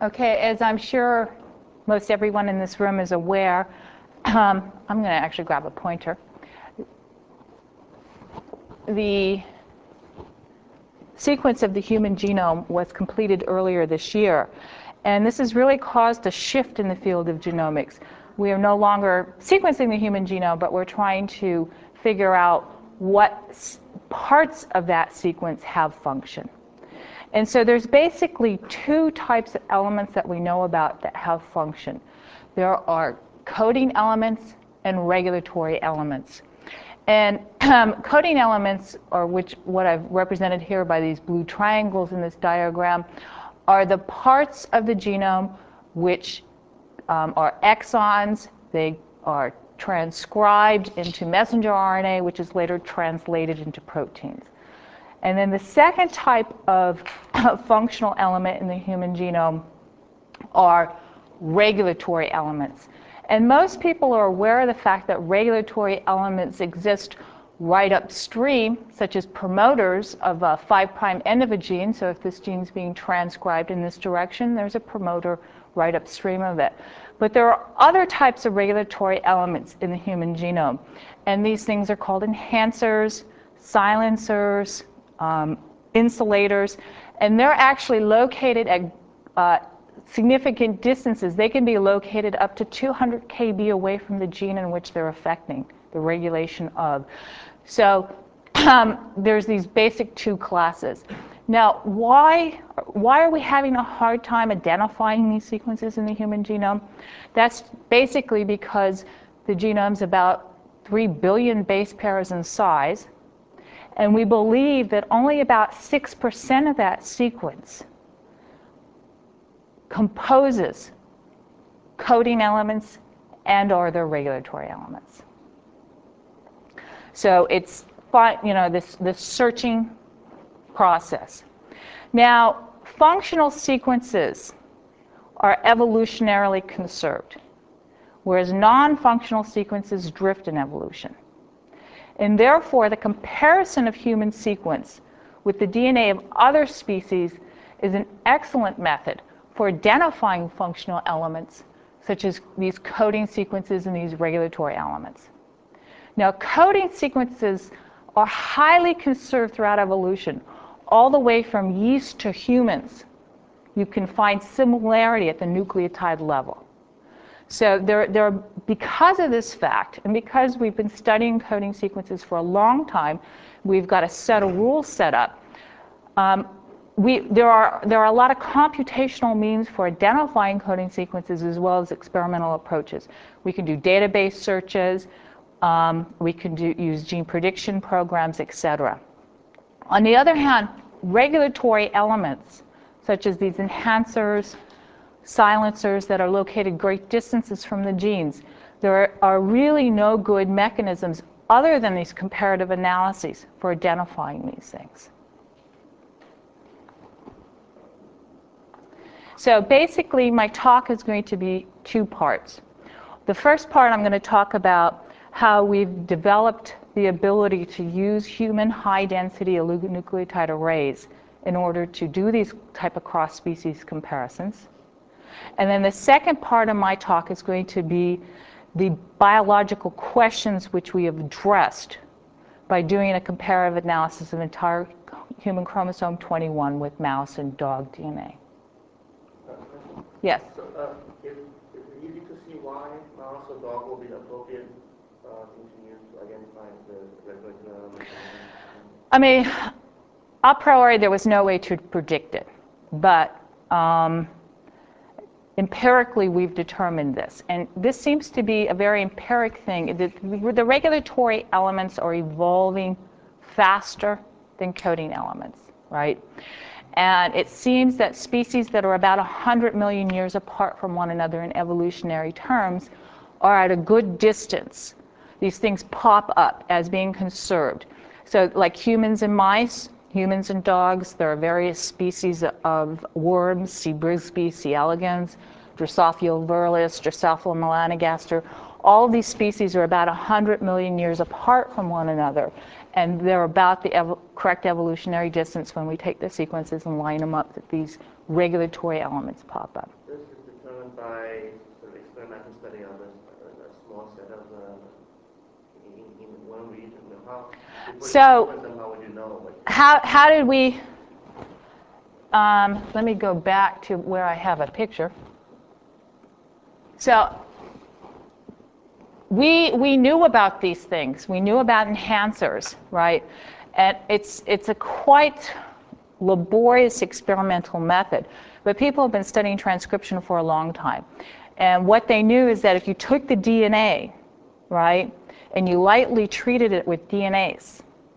Okay, as I'm sure most everyone in this room is aware, I'm going to actually grab a pointer. The sequence of the human genome was completed earlier this year, and this has really caused a shift in the field of genomics. We are no longer sequencing the human genome, but we're trying to figure out what parts of that sequence have function. And so there's basically two types of elements that we know about that have function. There are coding elements and regulatory elements. And coding elements, or what I've represented here by these blue triangles in this diagram, are the parts of the genome which are exons. They are transcribed into messenger RNA, which is later translated into proteins. And then the second type of functional element in the human genome are regulatory elements. And most people are aware of the fact that regulatory elements exist right upstream, such as promoters of a 5' end of a gene. So if this gene is being transcribed in this direction, there's a promoter right upstream of it. But there are other types of regulatory elements in the human genome. And these things are called enhancers, silencers, insulators, and they're actually located at significant distances. They can be located up to 200 kb away from the gene in which they're affecting the regulation of. So there's these basic two classes. Now, why are we having a hard time identifying these sequences in the human genome? That's basically because the genome's about 3 billion base pairs in size. And we believe that only about 6% of that sequence composes coding elements and/or their regulatory elements. So it's this searching process. Now, functional sequences are evolutionarily conserved, whereas non-functional sequences drift in evolution. And therefore, the comparison of human sequence with the DNA of other species is an excellent method for identifying functional elements, such as these coding sequences and these regulatory elements. Now, coding sequences are highly conserved throughout evolution, all the way from yeast to humans. You can find similarity at the nucleotide level. So because of this fact, and because we've been studying coding sequences for a long time, we've got a set of rules set up. There are a lot of computational means for identifying coding sequences as well as experimental approaches. We can do database searches, we can use gene prediction programs, etc. On the other hand, regulatory elements, such as these enhancers, silencers that are located great distances from the genes, there are really no good mechanisms other than these comparative analyses for identifying these things. So basically, my talk is going to be two parts. The first part, I'm going to talk about how we've developed the ability to use human high-density oligonucleotide arrays in order to do these type of cross-species comparisons. And then the second part of my talk is going to be the biological questions which we have addressed by doing a comparative analysis of entire human chromosome 21 with mouse and dog DNA. Yes? So, is it easy to see why mouse or dog will be the appropriate thing to use to identify the regulatory? I mean, a priori, there was no way to predict it. But empirically, we've determined this. And this seems to be a very empiric thing. The regulatory elements are evolving faster than coding elements, right? And it seems that species that are about 100 million years apart from one another in evolutionary terms are at a good distance. These things pop up as being conserved. So like humans and mice, humans and dogs, there are various species of worms, C. brisby, C. elegans, Drosophila virus, Drosophila melanogaster. All of these species are about 100 million years apart from one another. And they're about the correct evolutionary distance when we take the sequences and line them up with these regulatory elements pop up. This is determined by sort of experimental study of a small set of in one region. So how would you know? How did we? Let me go back to where I have a picture. So we knew about these things. We knew about enhancers, right? And it's a quite laborious experimental method. But people have been studying transcription for a long time. And what they knew is that if you took the DNA, right, and you lightly treated it with DNase,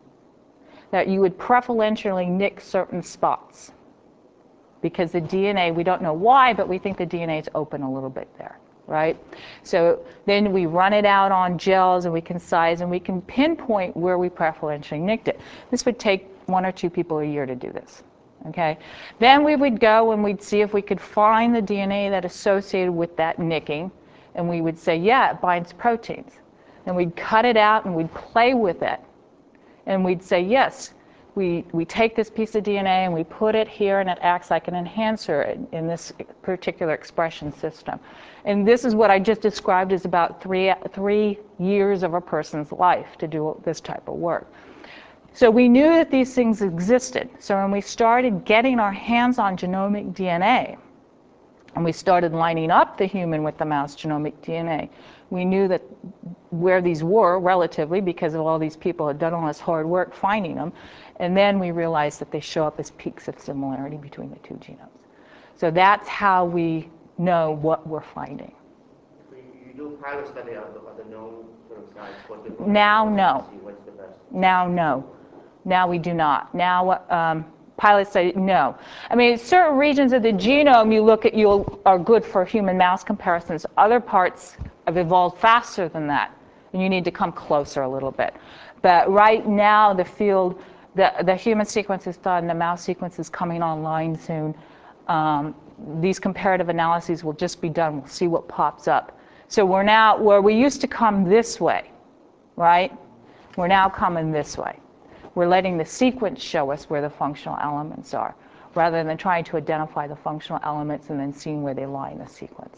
that you would preferentially nick certain spots. Because the DNA, we don't know why, but we think the DNA is open a little bit there, right? So then we run it out on gels and we can size and we can pinpoint where we preferentially nicked it. This would take 1 or 2 people a year to do this, okay? Then we would go and we'd see if we could find the DNA that associated with that nicking, and we would say, yeah, it binds proteins. Then we'd cut it out and we'd play with it, and we'd say, yes, we take this piece of DNA and we put it here and it acts like an enhancer in this particular expression system. And this is what I just described as about 3 years of a person's life to do this type of work. So we knew that these things existed. So when we started getting our hands on genomic DNA, and we started lining up the human with the mouse genomic DNA, we knew that where these were relatively, because of all these people had done all this hard work finding them, and then we realized that they show up as peaks of similarity between the 2 genomes. So that's how we know what we're finding. You do pilot study of the known sort of sites. Now, no. See what's the best. Now, no. Now we do not. Now, pilot study, no. I mean, certain regions of the genome you look at, are good for human-mouse comparisons. Other parts have evolved faster than that, and you need to come closer a little bit. But right now, the field, the human sequence is done, the mouse sequence is coming online soon. These comparative analyses will just be done. We'll see what pops up. So we're now, where we used to come this way, right? We're now coming this way. We're letting the sequence show us where the functional elements are, rather than trying to identify the functional elements and then seeing where they lie in the sequence.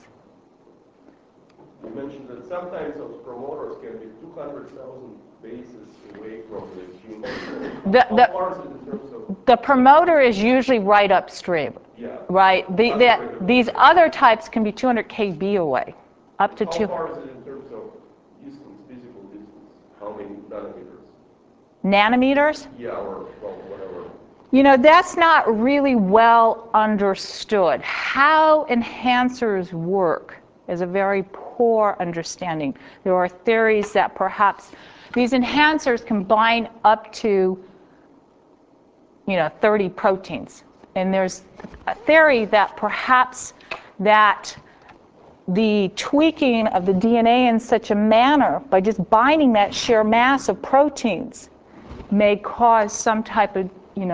You mentioned that sometimes those promoters can be 200,000 bases away from the gene. How far is it in terms of? The promoter is usually right upstream. Yeah. Right? These other types can be 200 kb away, up to 2. How far is it in terms of distance, physical distance? How many nanometers? Nanometers? Yeah, or well, whatever. You know, that's not really well understood. How enhancers work is a very poor understanding. There are theories that perhaps these enhancers can bind up to 30 proteins. And there's a theory that perhaps that the tweaking of the DNA in such a manner, by just binding that sheer mass of proteins, may cause some type of,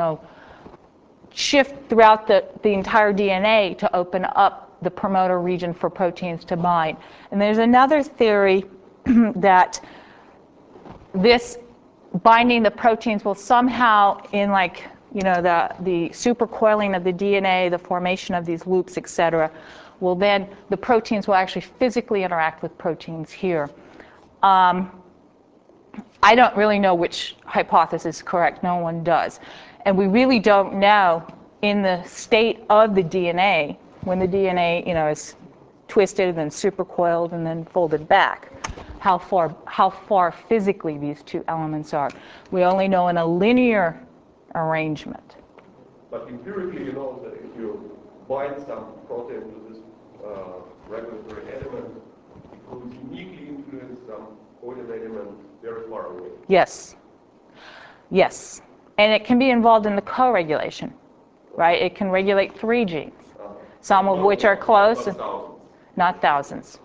shift throughout the entire DNA to open up the promoter region for proteins to bind. And there's another theory that this binding the proteins will somehow, in the supercoiling of the DNA, the formation of these loops, etc., will then, the proteins will actually physically interact with proteins here. I don't really know which hypothesis is correct. No one does. And we really don't know in the state of the DNA, when the DNA, is twisted and then supercoiled and then folded back, how far physically these 2 elements are. We only know in a linear arrangement. But empirically, you know that if you bind some protein to this regulatory element, it will uniquely influence some coding element very far away. Yes. Yes. And it can be involved in the co-regulation, right? It can regulate 3 genes, some of which are close, not thousands.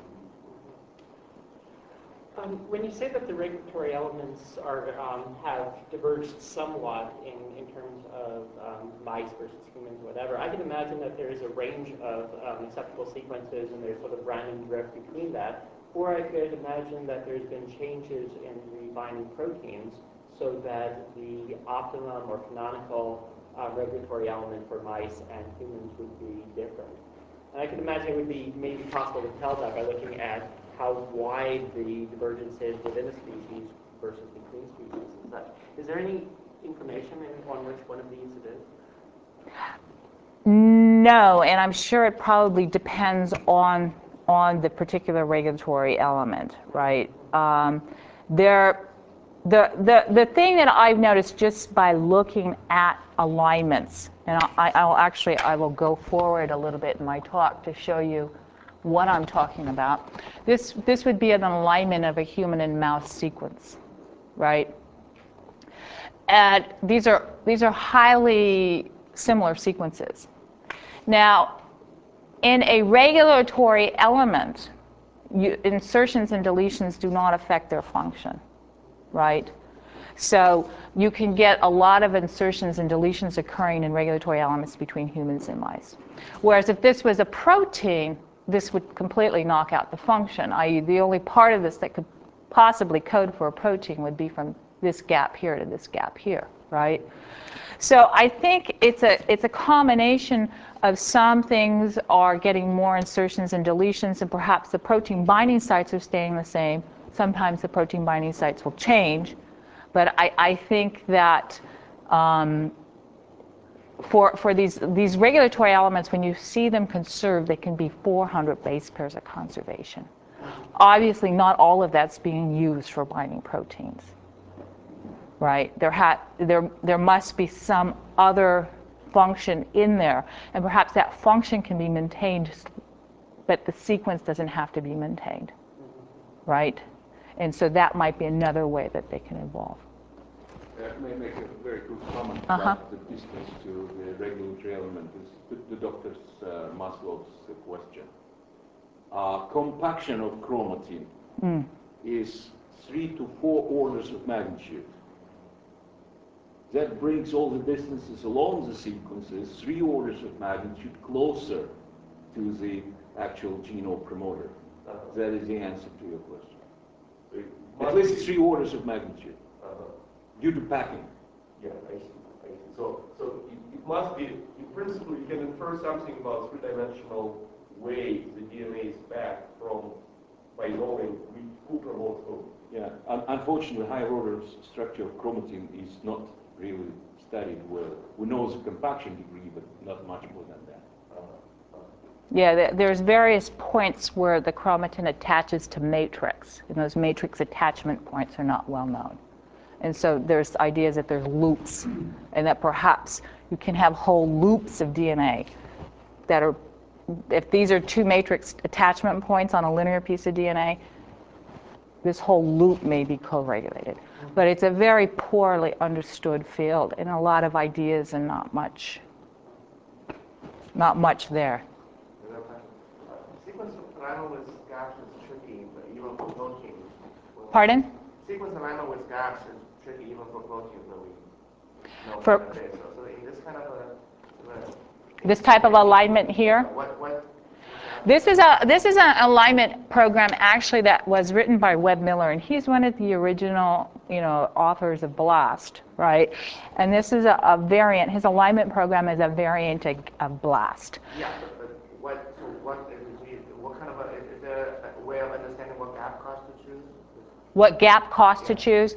When you say that the regulatory elements have diverged somewhat in terms of mice versus humans, whatever, I can imagine that there is a range of acceptable sequences and there's sort of random drift between that. Or I could imagine that there's been changes in the binding proteins so that the optimum or canonical regulatory element for mice and humans would be different. And I can imagine it would be maybe possible to tell that by looking at how wide the divergence is within a species versus between species and such. Is there any information on which one of these it is? No, and I'm sure it probably depends on the particular regulatory element, right? The thing that I've noticed just by looking at alignments, and I will go forward a little bit in my talk to show you what I'm talking about. This would be an alignment of a human and mouse sequence, right? And these are highly similar sequences. Now, in a regulatory element, insertions and deletions do not affect their function, right? So you can get a lot of insertions and deletions occurring in regulatory elements between humans and mice. Whereas if this was a protein, this would completely knock out the function, i.e. the only part of this that could possibly code for a protein would be from this gap here to this gap here, right? So I think it's a combination of some things are getting more insertions and deletions, and perhaps the protein binding sites are staying the same. Sometimes the protein binding sites will change, but I think that for these regulatory elements, when you see them conserved, they can be 400 base pairs of conservation. Obviously, not all of that's being used for binding proteins, right? There must be some other function in there, and perhaps that function can be maintained, but the sequence doesn't have to be maintained, right? And so that might be another way that they can evolve. May I make a very quick comment about the distance to the regulatory element? The doctor's Maslow's question. Compaction of chromatin is 3 to 4 orders of magnitude. That brings all the distances along the sequences 3 orders of magnitude closer to the actual genome promoter. That is the answer to your question. At least 3 orders of magnitude due to packing. Yeah, I see. So it must be, in principle, you can infer something about 3-dimensional way the DNA is packed from by knowing who promotes who. Yeah, unfortunately, higher order structure of chromatin is not really studied well. We know the compaction degree, but not much more than that. Yeah, there's various points where the chromatin attaches to matrix, and those matrix attachment points are not well known. And so there's ideas that there's loops, and that perhaps you can have whole loops of DNA that are, if these are 2 matrix attachment points on a linear piece of DNA, this whole loop may be co-regulated. But it's a very poorly understood field, and a lot of ideas and not much there. Sequence of alignment with gaps is tricky, even for proteins. Pardon? Sequence alignment with gaps is tricky even for proteins that we know For today. So in this kind of a this type of alignment here. What This is an alignment program actually that was written by Webb Miller, and he's one of the original, authors of BLAST, right? And this is a variant. His alignment program is a variant of BLAST. Yeah, but what kind of is there a way of understanding what gap cost to choose? What gap cost to choose?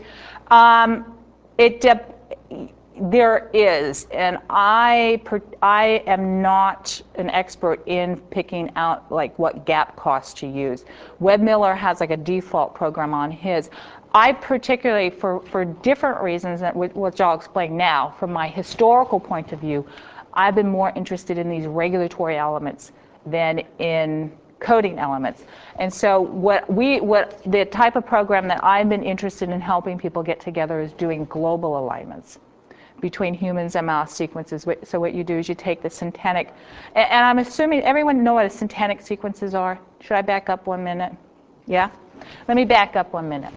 There is, and I am not an expert in picking out like what gap cost to use. Webb Miller has like a default program on his. I particularly, for different reasons, which I'll explain now, from my historical point of view, I've been more interested in these regulatory elements than in coding elements. And so what the type of program that I've been interested in helping people get together is doing global alignments between humans and mouse sequences. So what you do is you take the syntenic, and I'm assuming everyone know what a syntenic sequences are. Should I back up 1 minute? Yeah? Let me back up 1 minute.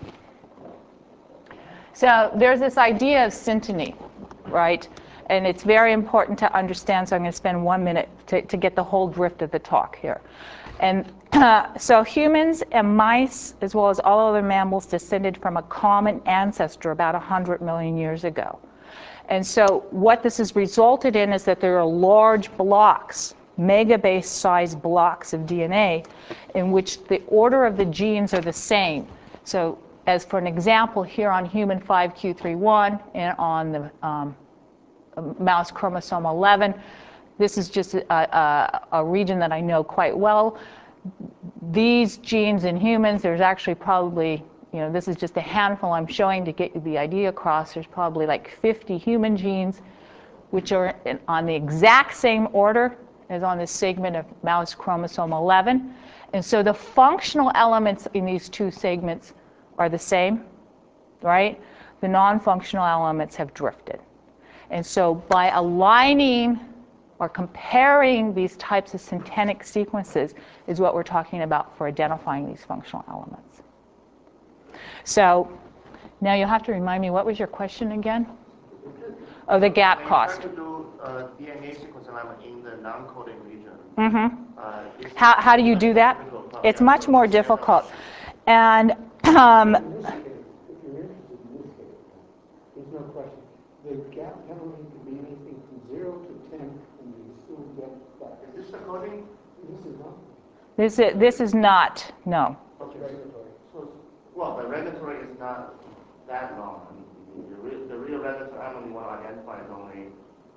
So there's this idea of synteny, right? And it's very important to understand, so I'm going to spend 1 minute to get the whole drift of the talk here. And so humans and mice, as well as all other mammals, descended from a common ancestor about 100 million years ago. And so what this has resulted in is that there are large blocks, megabase size blocks of DNA in which the order of the genes are the same. So as for an example, here on human 5q31 and on the mouse chromosome 11, this is just a region that I know quite well. These genes in humans, there's actually probably, this is just a handful I'm showing to get you the idea across. There's probably like 50 human genes which are on the exact same order as on this segment of mouse chromosome 11. And so the functional elements in these two segments are the same, right? The non-functional elements have drifted. And so by aligning or comparing these types of syntenic sequences is what we're talking about for identifying these functional elements. So now you'll have to remind me, what was your question again? Oh, the gap cost. When you try to do DNA sequence alignment in the non-coding region, how do you do that? It's much more difficult. And If you're interested in this case, there's no question. The gap penalty can be anything from 0 to 10, and you still get that. is this the coding? This is not. this is not, no. It's regulatory. So, well, the regulatory is not that long. The real regulatory element you want to identify is only.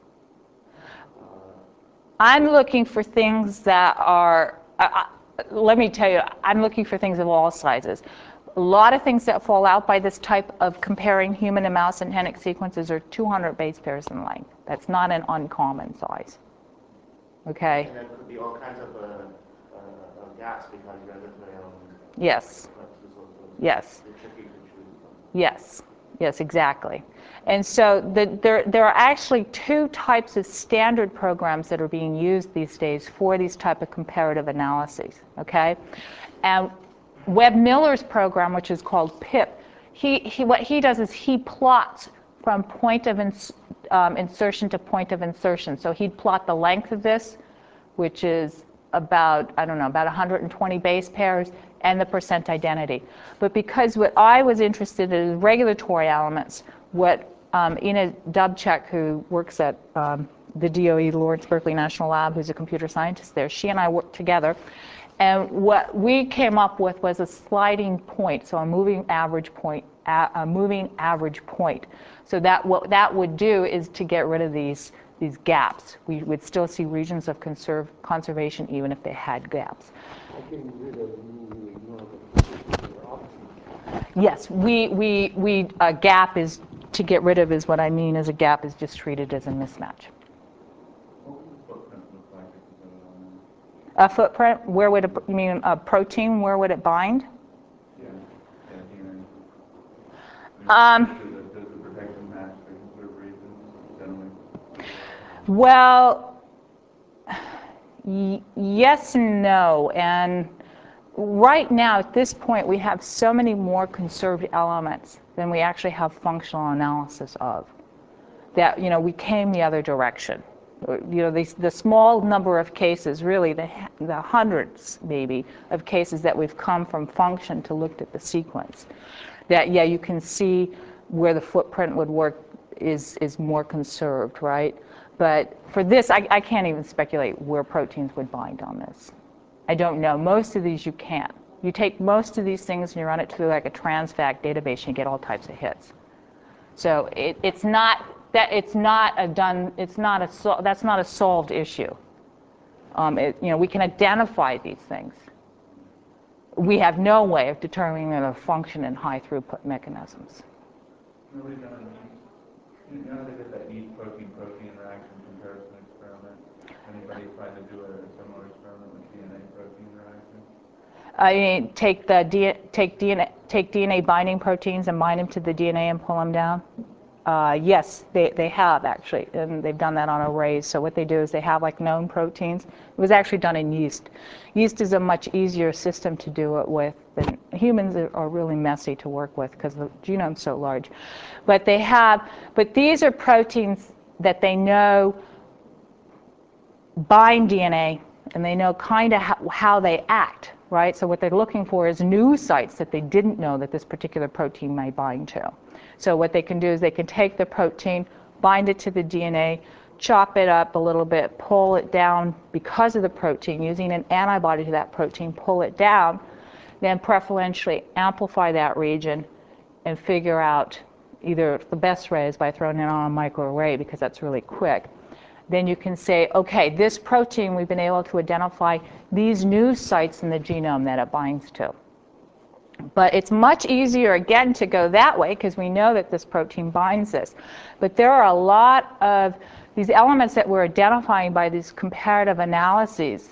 I'm looking for things that are, let me tell you, I'm looking for things of all sizes. A lot of things that fall out by this type of comparing human and mouse syntenic sequences are 200 base pairs in length. That's not an uncommon size. Okay? And there could be all kinds of gaps because regulatory elements. Yes. Yes. It's tricky to choose. Yes. Yes, exactly. And so there are actually two types of standard programs that are being used these days for these type of comparative analyses. Okay? And Webb Miller's program, which is called PIP, what he does is he plots from point of insertion to point of insertion. So he'd plot the length of this, which is about, I don't know, about 120 base pairs, and the percent identity. But because what I was interested in is regulatory elements, what Ina Dubček, who works at the DOE, Lawrence Berkeley National Lab, who's a computer scientist there, she and I worked together. And what we came up with was a sliding point, so a moving average point. So that what that would do is to get rid of these gaps. We would still see regions of conservation even if they had gaps. Getting rid of you ignore the options. Yes, a gap is, to get rid of is what I mean is a gap is just treated as a mismatch. A footprint, where would you mean a protein, where would it bind? Yeah, Um, does the protection match the conserved regions generally? Well, yes and no. And right now, at this point, we have so many more conserved elements than we actually have functional analysis of, that, we came the other direction. The small number of cases, really the hundreds maybe of cases that we've come from function to looked at the sequence, that you can see where the footprint would work is more conserved, right? But for this, I can't even speculate where proteins would bind on this. I don't know. Most of these you can't. You take most of these things and you run it through like a transfact database and you get all types of hits. So that's not a solved issue. We can identify these things. We have no way of determining their function in high throughput mechanisms. Nobody's done that neat protein-protein interaction comparison experiment. Anybody tried to do a similar experiment with DNA-protein interaction? Take DNA binding proteins and bind them to the DNA and pull them down. Yes, they have actually, and they've done that on arrays. So what they do is they have like known proteins. It was actually done in yeast. Yeast is a much easier system to do it with than humans are really messy to work with because the genome's so large. But these are proteins that they know bind DNA and they know kind of how they act, right? So what they're looking for is new sites that they didn't know that this particular protein may bind to. So what they can do is they can take the protein, bind it to the DNA, chop it up a little bit, pull it down because of the protein, using an antibody to that protein, pull it down, then preferentially amplify that region and figure out either the best way is by throwing it on a microarray because that's really quick. Then you can say, okay, this protein, we've been able to identify these new sites in the genome that it binds to. But it's much easier, again, to go that way because we know that this protein binds this. But there are a lot of these elements that we're identifying by these comparative analyses.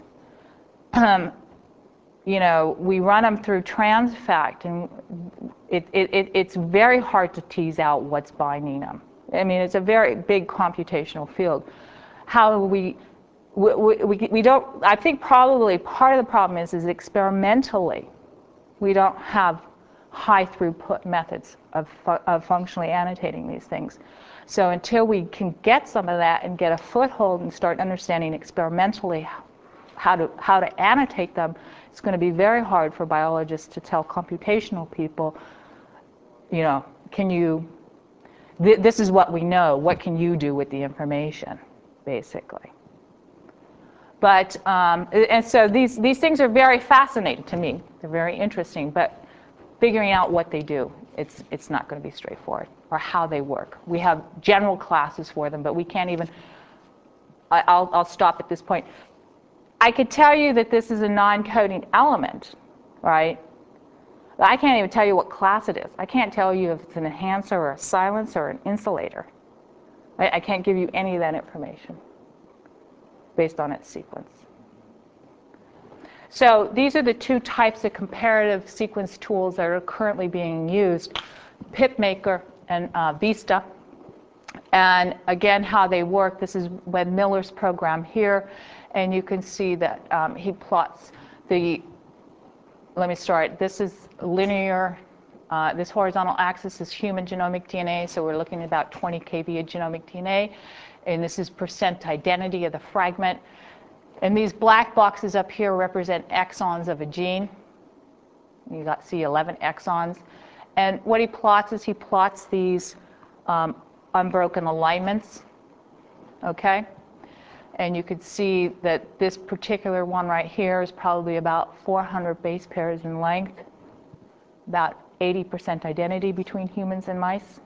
You know, we run them through TransFact, and it's very hard to tease out what's binding them. I mean, it's a very big computational field. How we don't, I think probably part of the problem is experimentally, we don't have high throughput methods of functionally annotating these things. So until we can get some of that and get a foothold and start understanding experimentally how to annotate them, it's going to be very hard for biologists to tell computational people, you know, can you, this is what we know, what can you do with the information, basically. But, and so these things are very fascinating to me. They're very interesting, but figuring out what they do, it's not going to be straightforward, or how they work. We have general classes for them, but we can't even, I'll stop at this point. I could tell you that this is a non-coding element, right? But I can't even tell you what class it is. I can't tell you if it's an enhancer or a silencer or an insulator. I can't give you any of that information based on its sequence. So these are the two types of comparative sequence tools that are currently being used, PipMaker and Vista. And again, how they work, this is Webb Miller's program here. And you can see that he plots the, let me start, this is linear, this horizontal axis is human genomic DNA, so we're looking at about 20 kb of genomic DNA. And this is percent identity of the fragment. And these black boxes up here represent exons of a gene. You see 11 exons. And what he plots is he plots these unbroken alignments, okay? And you could see that this particular one right here is probably about 400 base pairs in length, about 80% identity between humans and mice.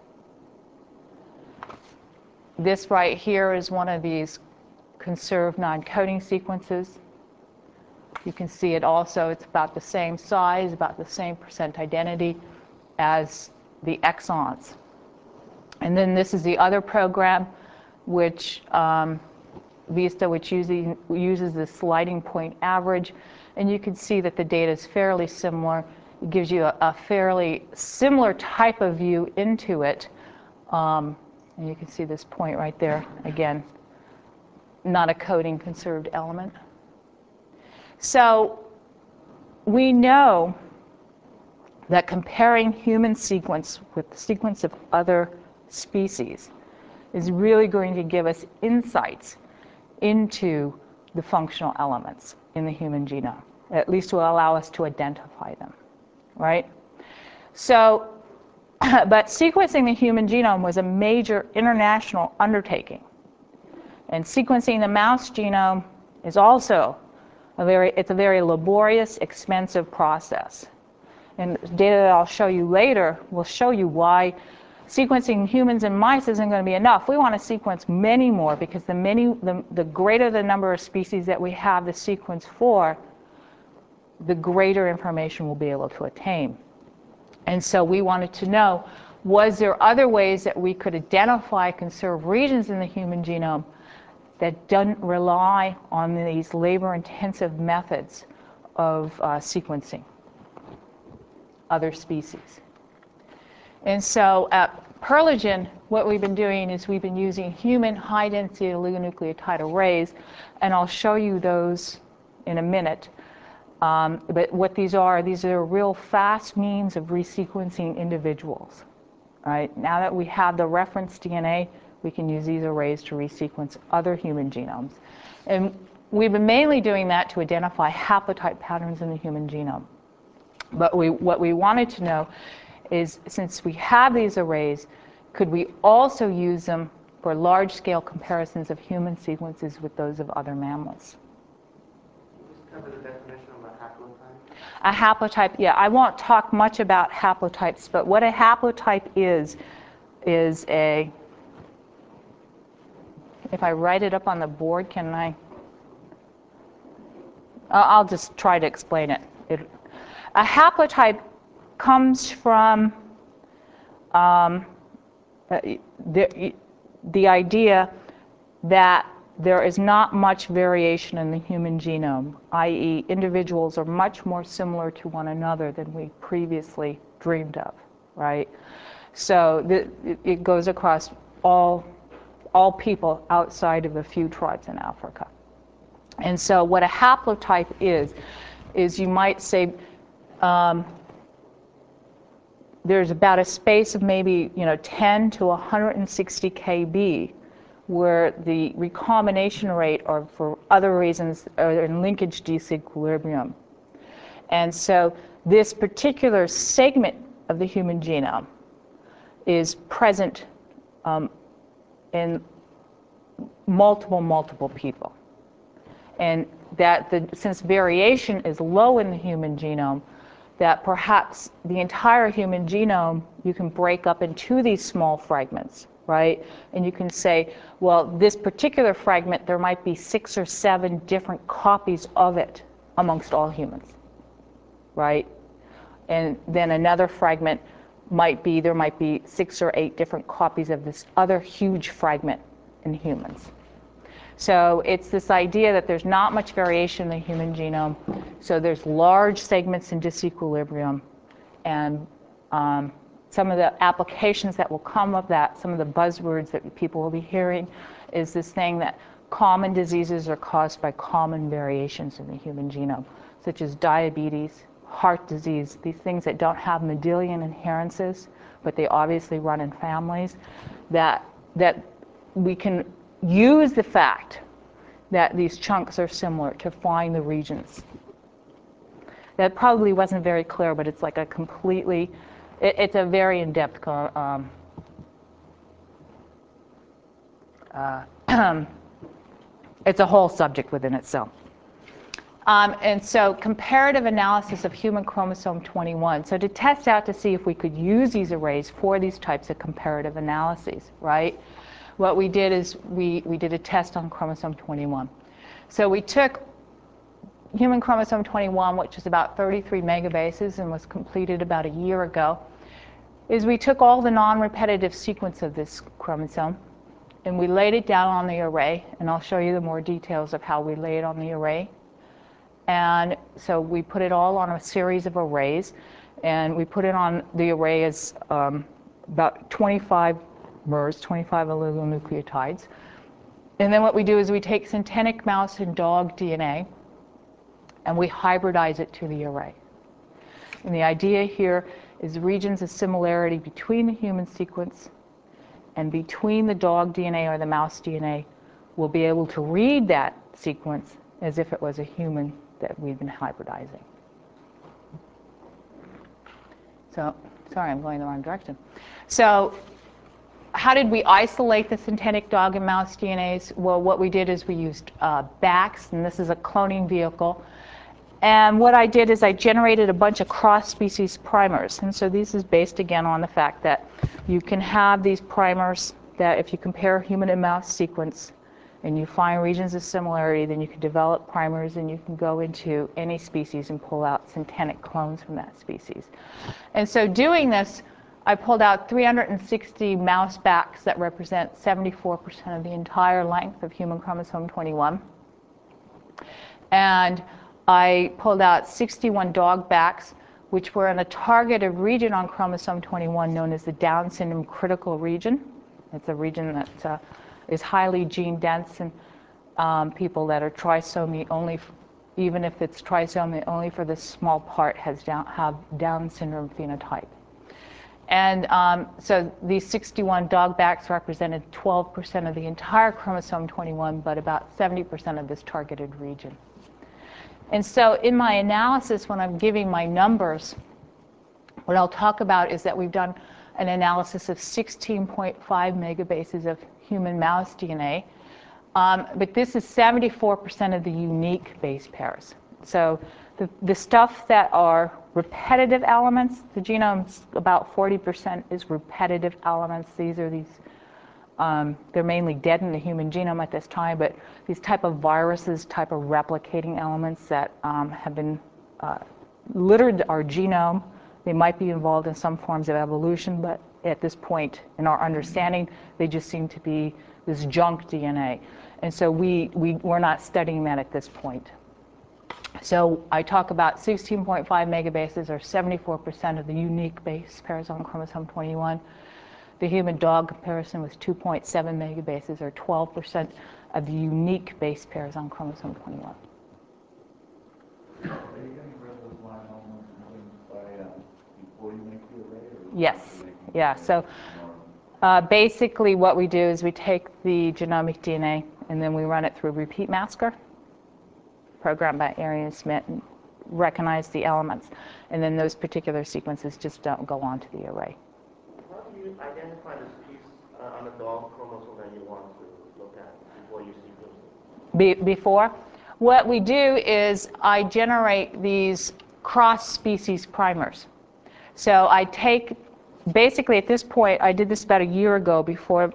This right here is one of these conserved non-coding sequences. You can see it also, it's about the same size, about the same percent identity as the exons. And then this is the other program, which Vista, which uses the sliding point average. And you can see that the data is fairly similar. It gives you a fairly similar type of view into it. And you can see this point right there. Again, not a coding conserved element. So we know that comparing human sequence with the sequence of other species is really going to give us insights into the functional elements in the human genome, at least will allow us to identify them, right? So, but sequencing the human genome was a major international undertaking. And sequencing the mouse genome is also it's a very laborious, expensive process. And data that I'll show you later will show you why sequencing humans and mice isn't going to be enough. We want to sequence many more because the greater the number of species that we have the sequence for, the greater information we'll be able to attain. And so we wanted to know, was there other ways that we could identify conserved regions in the human genome that don't rely on these labor-intensive methods of sequencing other species? And so at Perlegen, what we've been doing is we've been using human high-density oligonucleotide arrays, and I'll show you those in a minute. But what these are real fast means of resequencing individuals. Right? Now that we have the reference DNA, we can use these arrays to resequence other human genomes. And we've been mainly doing that to identify haplotype patterns in the human genome. But what we wanted to know is, since we have these arrays, could we also use them for large-scale comparisons of human sequences with those of other mammals. Just cover the definition of a haplotype. A haplotype, yeah, I won't talk much about haplotypes, but what a haplotype is a, if I write it up on the board, can I? I'll just try to explain it. A haplotype comes from the idea that there is not much variation in the human genome, i.e. individuals are much more similar to one another than we previously dreamed of, right? So it goes across all people outside of a few tribes in Africa. And so what a haplotype is you might say there's about a space of maybe 10 to 160 kb where the recombination rate, or for other reasons, are in linkage disequilibrium. And so this particular segment of the human genome is present in multiple people. And that since variation is low in the human genome, that perhaps the entire human genome you can break up into these small fragments, right? And you can say, well, this particular fragment, there might be 6 or 7 different copies of it amongst all humans, right? And then another fragment there might be 6 or 8 different copies of this other huge fragment in humans. So it's this idea that there's not much variation in the human genome, so there's large segments in disequilibrium, and some of the applications that will come of that, some of the buzzwords that people will be hearing, is this thing that common diseases are caused by common variations in the human genome, such as diabetes, heart disease, these things that don't have Mendelian inheritances, but they obviously run in families, that we can use the fact that these chunks are similar to find the regions. That probably wasn't very clear, but it's like a completely, it's a very in-depth, it's a whole subject within itself. And so comparative analysis of human chromosome 21. So to test out to see if we could use these arrays for these types of comparative analyses, right? What we did is we did a test on chromosome 21. So we took human chromosome 21, which is about 33 megabases and was completed about a year ago, is we took all the non-repetitive sequence of this chromosome and we laid it down on the array, and I'll show you the more details of how we lay it on the array. And so we put it all on a series of arrays, and we put it on the array as about 25 MERS, 25 oligonucleotides. And then what we do is we take synthetic mouse and dog DNA, and we hybridize it to the array. And the idea here is regions of similarity between the human sequence and between the dog DNA or the mouse DNA. We'll be able to read that sequence as if it was a human that we've been hybridizing. So, sorry, I'm going the wrong direction. So, how did we isolate the synthetic dog and mouse DNAs? Well, what we did is we used BACS, and this is a cloning vehicle. And what I did is I generated a bunch of cross-species primers. And so this is based, again, on the fact that you can have these primers that if you compare human and mouse sequence and you find regions of similarity, then you can develop primers and you can go into any species and pull out synthetic clones from that species. And so doing this, I pulled out 360 mouse BACs that represent 74% of the entire length of human chromosome 21. And I pulled out 61 dog BACs, which were in a targeted region on chromosome 21 known as the Down syndrome critical region. It's a region that is highly gene dense, and people that are trisomy only, even if it's trisomy only for this small part, have Down syndrome phenotype. And so these 61 dog BACs represented 12% of the entire chromosome 21, but about 70% of this targeted region. And so in my analysis, when I'm giving my numbers, what I'll talk about is that we've done an analysis of 16.5 megabases of human mouse DNA. But this is 74% of the unique base pairs. So the stuff that are repetitive elements, the genome's about 40% is repetitive elements. They're mainly dead in the human genome at this time, but these type of viruses, type of replicating elements that have been littered our genome, they might be involved in some forms of evolution, but at this point in our understanding, they just seem to be this junk DNA. And so we're not studying that at this point. So I talk about 16.5 megabases, or 74% of the unique base pairs on chromosome 21. The human-dog comparison was 2.7 megabases, or 12% of the unique base pairs on chromosome 21. Are you getting rid of those line elements before you make the array? Yes. Yeah. So basically what we do is we take the genomic DNA and then we run it through a repeat masker programmed by Arian Smith and recognize the elements. And then those particular sequences just don't go onto the array. How do you identify this piece on the dog chromosome that you want to look at before you sequence it? Before? What we do is I generate these cross-species primers. So I take, basically at this point, I did this about a year ago before,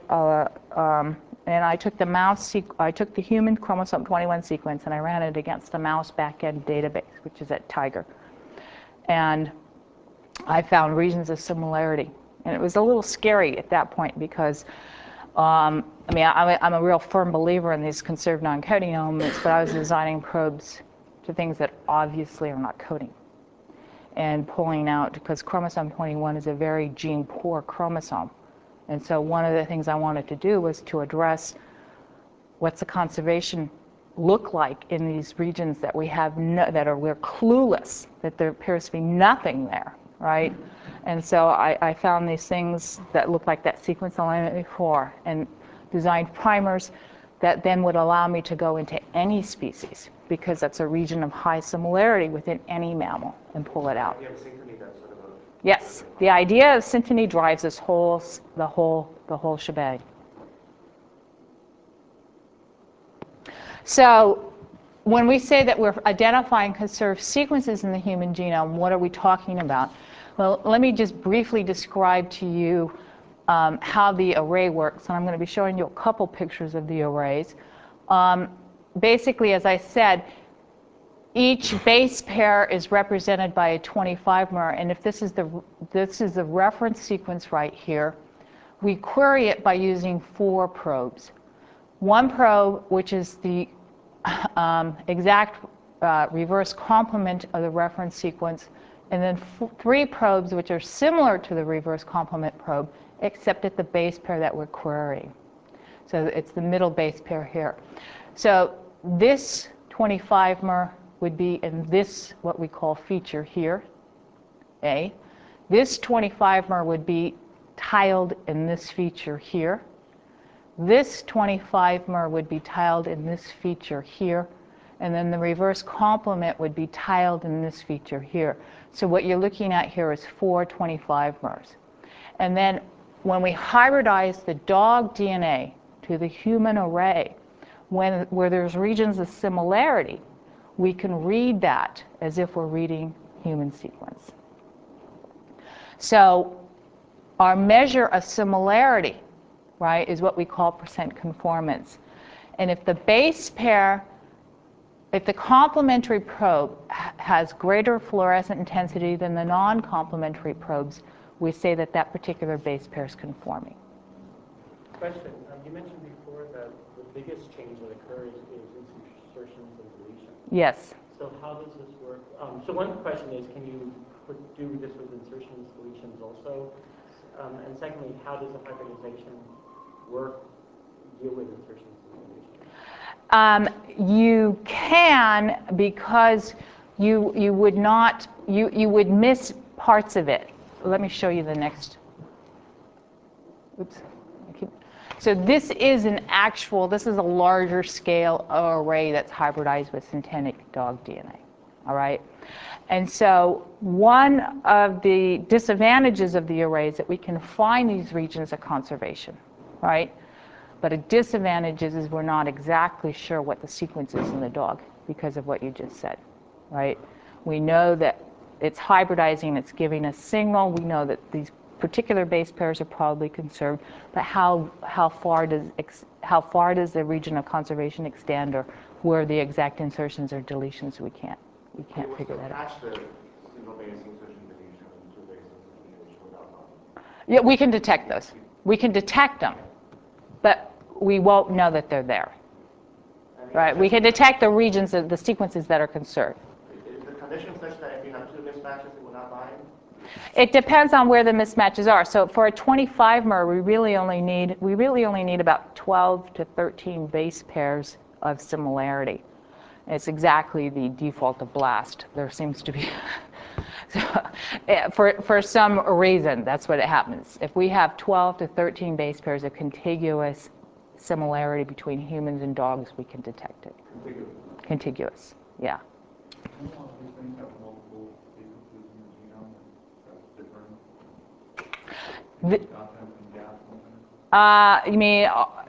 and I took the human chromosome 21 sequence and I ran it against the mouse backend database, which is at Tiger. And I found regions of similarity. And it was a little scary at that point because, I'm a real firm believer in these conserved non-coding elements, but I was designing probes to things that obviously are not coding. And pulling out, because chromosome 21 is a very gene-poor chromosome. And so one of the things I wanted to do was to address what's the conservation look like in these regions that we have we're clueless, that there appears to be nothing there, right? And so I found these things that look like that sequence alignment before and designed primers that then would allow me to go into any species, because that's a region of high similarity within any mammal, and pull it out. Yes, the idea of synteny drives this the whole shebang. So when we say that we're identifying conserved sequences in the human genome, what are we talking about? Well, let me just briefly describe to you how the array works, and I'm going to be showing you a couple pictures of the arrays. Basically, as I said, each base pair is represented by a 25-mer, and if this is the reference sequence right here, we query it by using 4 probes. One probe, which is the exact reverse complement of the reference sequence, and then 3 probes, which are similar to the reverse complement probe, except at the base pair that we're querying. So it's the middle base pair here. So this 25-mer would be in this, what we call feature here, A. This 25-mer would be tiled in this feature here. This 25-mer would be tiled in this feature here. And then the reverse complement would be tiled in this feature here. So what you're looking at here is 4 25-mers. And then when we hybridize the dog DNA to the human array, where there's regions of similarity, we can read that as if we're reading human sequence. So our measure of similarity, right, is what we call percent conformance. And if the base pair, if the complementary probe has greater fluorescent intensity than the non-complementary probes, we say that that particular base pair is conforming. Question. You mentioned before that the biggest change that occurs is insertions and deletions. Yes. So how does this work? So one question is, can you do this with insertions, deletions also? And secondly, how does the hybridization work, deal with insertions and deletions? You can, because you would miss parts of it. Let me show you the next. Oops. So this is this is a larger scale array that's hybridized with synthetic dog DNA, all right? And so one of the disadvantages of the array is that we can find these regions of conservation, right? But a disadvantage is we're not exactly sure what the sequence is in the dog because of what you just said, right? We know that it's hybridizing, it's giving a signal. We know that these particular base pairs are probably conserved, but how far does the region of conservation extend, or where are the exact insertions or deletions? We can't figure that out. Yeah, we can detect those. We can detect them, but we won't know that they're there. Right? We can detect the regions of the sequences that are conserved. Is the condition such that if you have two mismatches, it will not bind? It depends on where the mismatches are. So for a 25-mer, we really only need about 12 to 13 base pairs of similarity. It's exactly the default of BLAST. There seems to be for some reason, that's what it happens. If we have 12 to 13 base pairs of contiguous similarity between humans and dogs, we can detect it. Contiguous, yeah. You mean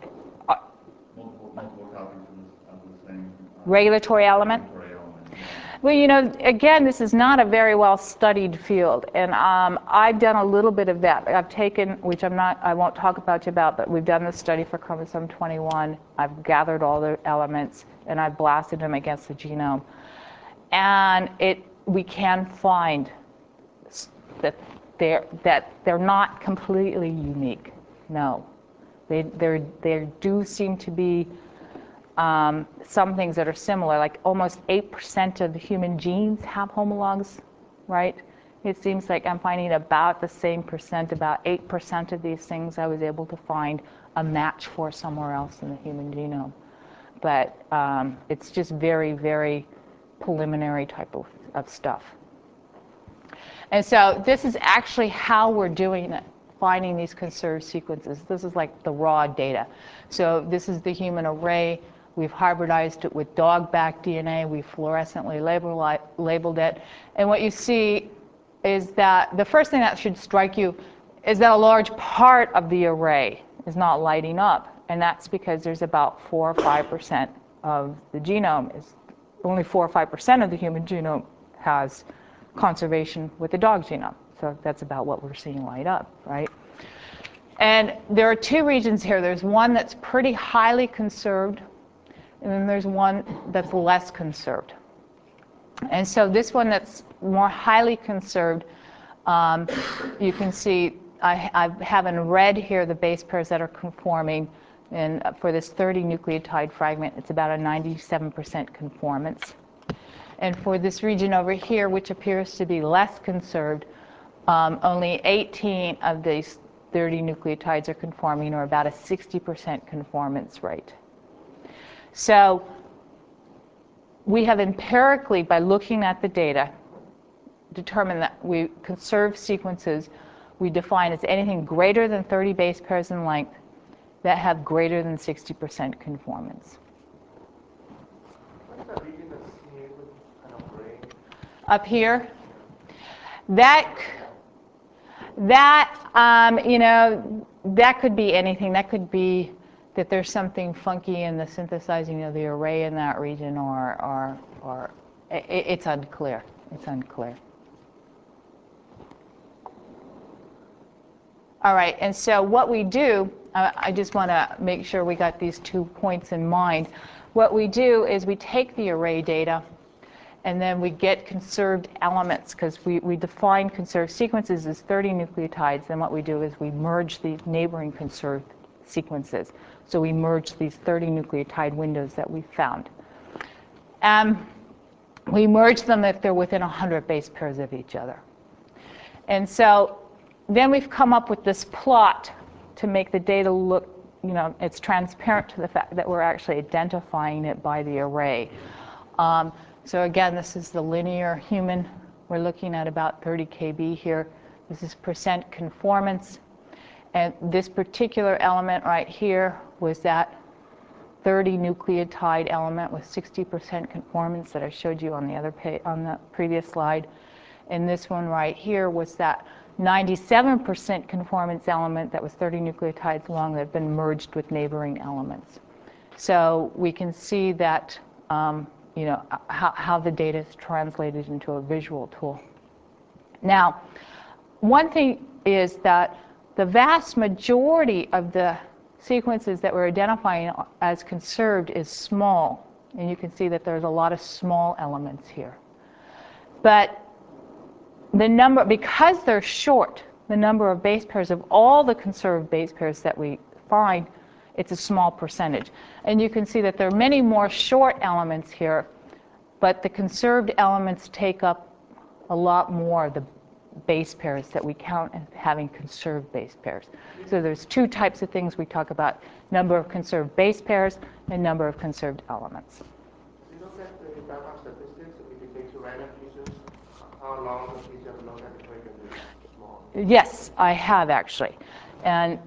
multiple copies of the same regulatory element? Well, you know, again, this is not a very well studied field, and I've done a little bit of that. I've taken, which I won't talk about you about, but we've done this study for chromosome 21. I've gathered all the elements and I've blasted them against the genome, and we can find that they're not completely unique. No, there do seem to be some things that are similar, like almost 8% of the human genes have homologs, right? It seems like I'm finding about the same percent, about 8% of these things I was able to find a match for somewhere else in the human genome. But it's just very, very preliminary type of stuff. And so this is actually how we're doing it, finding these conserved sequences. This is like the raw data. So this is the human array. We've hybridized it with dog-back DNA. We've fluorescently labeled it. And what you see is that the first thing that should strike you is that a large part of the array is not lighting up. And that's because there's about 4 or 5% of the genome. Only 4 or 5% of the human genome has conservation with the dog genome. So that's about what we're seeing light up, right? And there are two regions here. There's one that's pretty highly conserved, and then there's one that's less conserved. And so this one that's more highly conserved, you can see I have in red here the base pairs that are conforming. And for this 30 nucleotide fragment, it's about a 97% conformance. And for this region over here, which appears to be less conserved, only 18 of these 30 nucleotides are conforming, or about a 60% conformance rate. So we have empirically, by looking at the data, determined that we conserve sequences we define as anything greater than 30 base pairs in length that have greater than 60% conformance. What's that region that's smooth, kind of gray? Up here, that you know, that could be anything. That could be that there's something funky in the synthesizing of the array in that region, or it's unclear. It's unclear. All right, and so what we do, I just want to make sure we got these 2 points in mind. What we do is we take the array data, and then we get conserved elements, because we define conserved sequences as 30 nucleotides. Then what we do is we merge the neighboring conserved sequences. So we merge these 30 nucleotide windows that we found. We merge them if they're within 100 base pairs of each other. And so then we've come up with this plot to make the data look, you know, it's transparent to the fact that we're actually identifying it by the array. So again, this is the linear human. We're looking at about 30 kb here. This is percent conformance. And this particular element right here was that 30 nucleotide element with 60% conformance that I showed you on the other on the previous slide. And this one right here was that 97% conformance element that was 30 nucleotides long that had been merged with neighboring elements. So we can see that how the data is translated into a visual tool. Now, one thing is that the vast majority of the sequences that we're identifying as conserved is small. And you can see that there's a lot of small elements here. But the number, because they're short, the number of base pairs of all the conserved base pairs that we find, it's a small percentage. And you can see that there are many more short elements here, but the conserved elements take up a lot more of the base pairs that we count as having conserved base pairs. So there's two types of things we talk about: number of conserved base pairs and number of conserved elements. You look at the background statistics, if you take two random pieces, how long does each of them look at the quick and the small? Yes, I have actually. And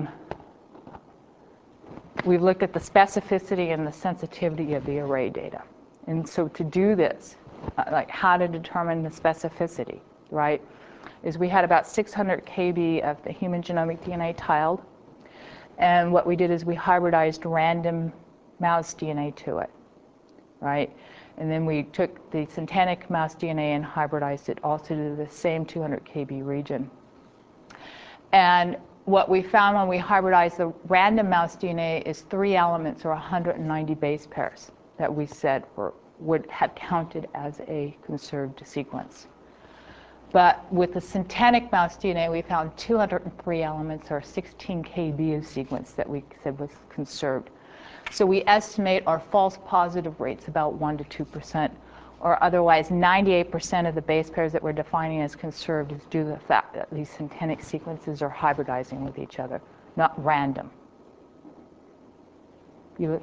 we've looked at the specificity and the sensitivity of the array data. And so to do this, like how to determine the specificity, right, is we had about 600 kb of the human genomic DNA tiled. And what we did is we hybridized random mouse DNA to it, right? And then we took the synthetic mouse DNA and hybridized it also to the same 200 kb region. And what we found when we hybridized the random mouse DNA is 3 elements or 190 base pairs that we said would have counted as a conserved sequence. But with the synthetic mouse DNA, we found 203 elements or 16 kb of sequence that we said was conserved. So we estimate our false positive rates about 1 to 2%, or otherwise 98% of the base pairs that we're defining as conserved is due to the fact that these synthetic sequences are hybridizing with each other, not random. This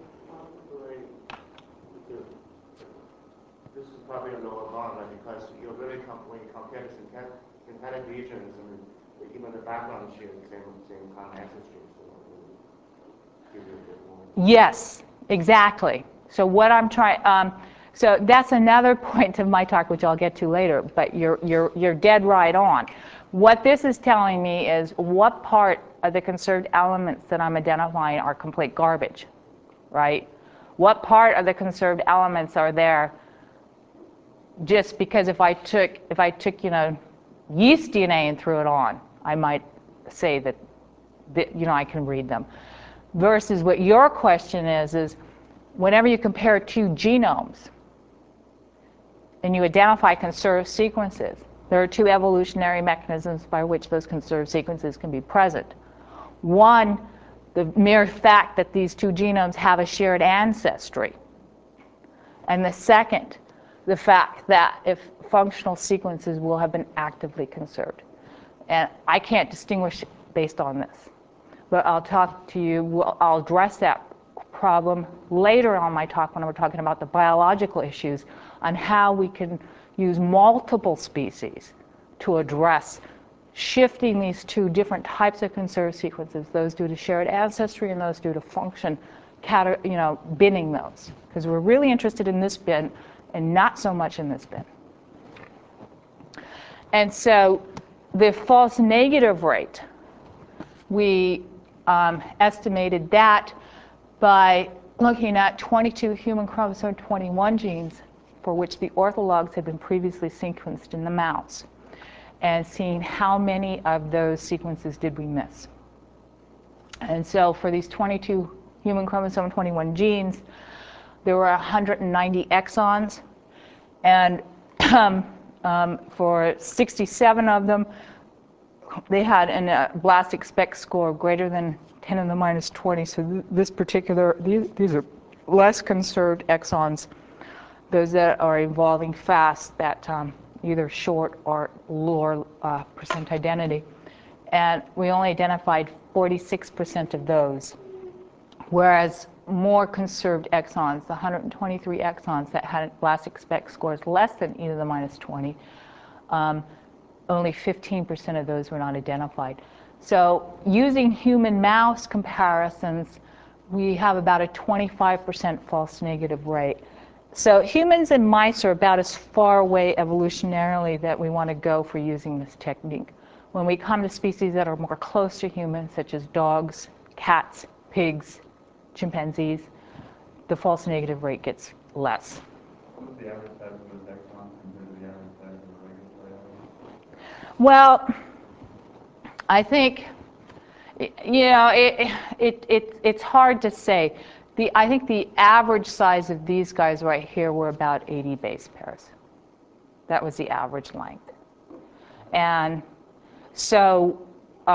is probably a lower bound, right? Because you're really when you compare the synthetic regions, and even the background share the same kind of ancestry, so it will give you a bit more. Yes, exactly. So what I'm trying, so that's another point of my talk, which I'll get to later. But you're dead right on. What this is telling me is what part of the conserved elements that I'm identifying are complete garbage, right? What part of the conserved elements are there just because if I took yeast DNA and threw it on, I might say that I can read them. Versus what your question is whenever you compare two genomes and you identify conserved sequences, there are two evolutionary mechanisms by which those conserved sequences can be present. One, the mere fact that these two genomes have a shared ancestry. And the second, the fact that if functional sequences will have been actively conserved. And I can't distinguish based on this. But I'll talk to you, I'll address that problem later on in my talk when we're talking about the biological issues on how we can use multiple species to address shifting these two different types of conserved sequences, those due to shared ancestry and those due to function, binning those. Because we're really interested in this bin and not so much in this bin. And so the false negative rate, we estimated that by looking at 22 human chromosome 21 genes for which the orthologs had been previously sequenced in the mouse, and seeing how many of those sequences did we miss. And so for these 22 human chromosome 21 genes, there were 190 exons, and for 67 of them, they had a blastic speck score of greater than 10 to the minus 20. So these are less conserved exons, those that are evolving fast, that either short or lower percent identity. And we only identified 46% of those, whereas more conserved exons, the 123 exons that had blastic speck scores less than e to the minus 20, only 15% of those were not identified. So using human-mouse comparisons, we have about a 25% false negative rate. So humans and mice are about as far away evolutionarily that we want to go for using this technique. When we come to species that are more close to humans, such as dogs, cats, pigs, chimpanzees, the false negative rate gets less. What's the average size of those exons compared to the average size of the regulatory element? Well, I think, it's hard to say. I think the average size of these guys right here were about 80 base pairs. That was the average length. And so,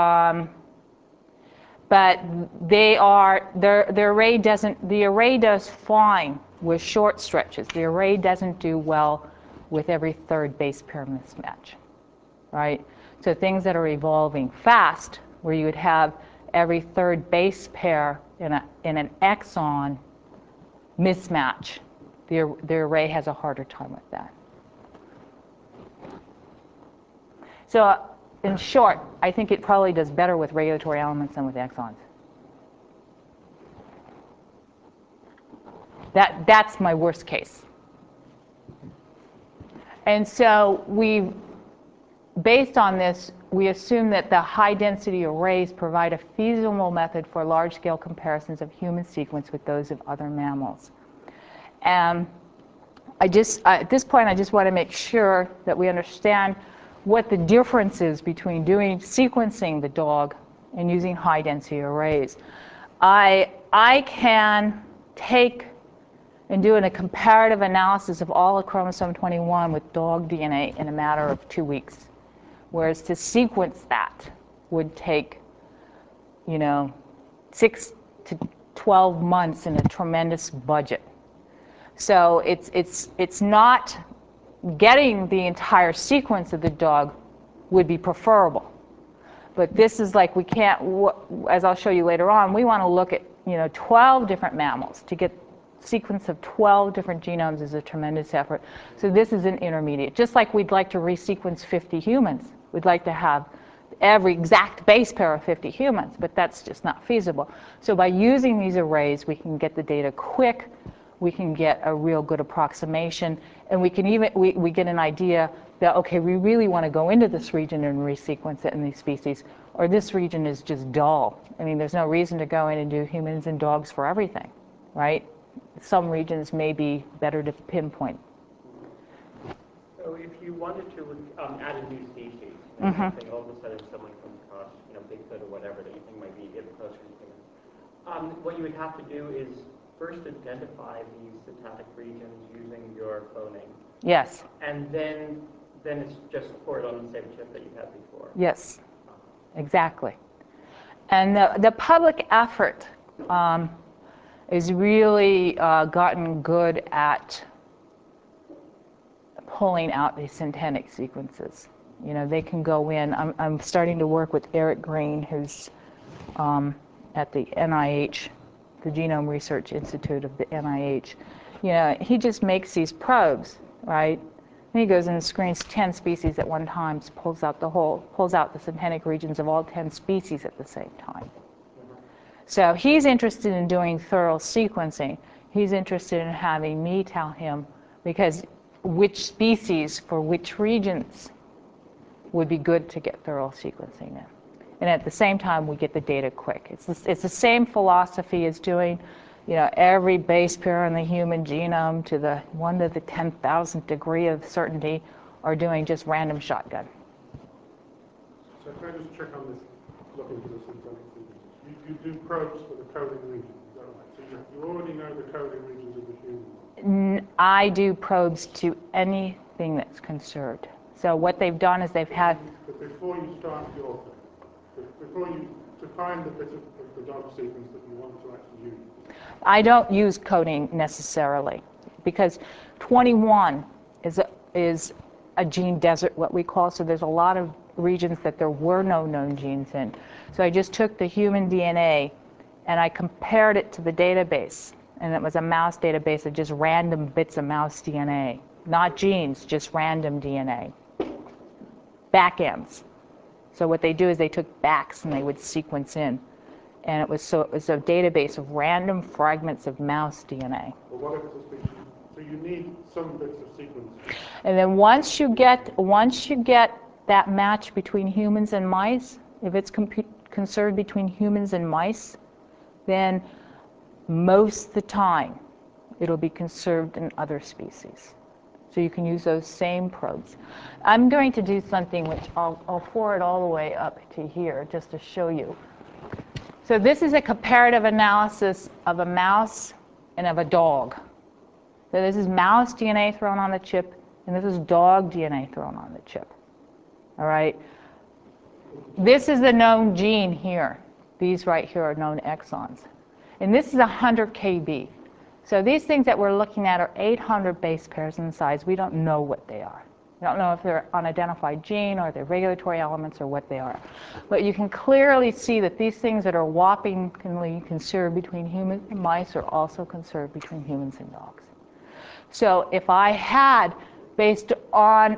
but the array does fine with short stretches. The array doesn't do well with every third base pair mismatch, right? So things that are evolving fast, where you would have every third base pair in an exon mismatch, the array has a harder time with that. So in short, I think it probably does better with regulatory elements than with exons. That's my worst case. And so based on this, we assume that the high-density arrays provide a feasible method for large-scale comparisons of human sequence with those of other mammals. And at this point, I just want to make sure that we understand what the difference is between sequencing the dog and using high-density arrays. I can take and do a comparative analysis of all of chromosome 21 with dog DNA in a matter of 2 weeks. Whereas to sequence that would take, 6 to 12 months and a tremendous budget. So it's not getting the entire sequence of the dog would be preferable. But this is like we can't, as I'll show you later on, we want to look at 12 different mammals. To get sequence of 12 different genomes is a tremendous effort. So this is an intermediate. Just like we'd like to resequence 50 humans. We'd like to have every exact base pair of 50 humans, but that's just not feasible. So by using these arrays, we can get the data quick, we can get a real good approximation, and we can even we get an idea that, okay, we really want to go into this region and resequence it in these species, or this region is just dull. I mean, there's no reason to go in and do humans and dogs for everything, right? Some regions may be better to pinpoint. So if you wanted to add a new species, something all of a sudden someone comes across, Bigfoot or whatever that you think might be even closer to humans, what you would have to do is first identify these syntactic regions using your cloning. Yes. And then it's just pour it on the same chip that you had before. Yes, exactly. And the public effort is really gotten good at pulling out these synthetic sequences. They can go in. I'm starting to work with Eric Green, who's at the NIH, the Genome Research Institute of the NIH. He just makes these probes, right? And he goes and screens 10 species at one time, pulls out the synthetic regions of all 10 species at the same time. So he's interested in doing thorough sequencing. He's interested in having me tell him because which species for which regions would be good to get thorough sequencing in. And at the same time, we get the data quick. It's the same philosophy as doing, every base pair in the human genome to the 1 to the 10,000th degree of certainty, or doing just random shotgun. So can I just check on this, look into the synthetic sequences? You do probes for the coding regions, is that right? So you already know the coding regions of the human? I do probes to anything that's conserved. So what they've done is they've had... But before you start your thing, to find the bit of the dog sequence that you want to actually use? I don't use coding necessarily, because 21 is a gene desert, what we call, so there's a lot of regions that there were no known genes in. So I just took the human DNA and I compared it to the database, and it was a mouse database of just random bits of mouse DNA, not genes, just random DNA, backends. So what they do is they took backs and they would sequence in, and it was a database of random fragments of mouse DNA. Well, what if it's a species? So you need some bits of sequence. And then once you get that match between humans and mice, if it's conserved between humans and mice, then most of the time it'll be conserved in other species. So you can use those same probes. I'm going to do something which I'll forward all the way up to here just to show you. So this is a comparative analysis of a mouse and of a dog. So this is mouse DNA thrown on the chip, and this is dog DNA thrown on the chip. All right? This is the known gene here. These right here are known exons. And this is 100 kb. So these things that we're looking at are 800 base pairs in size. We don't know what they are. We don't know if they're unidentified gene or they're regulatory elements or what they are. But you can clearly see that these things that are whoppingly conserved between humans and mice are also conserved between humans and dogs. So if I had, based on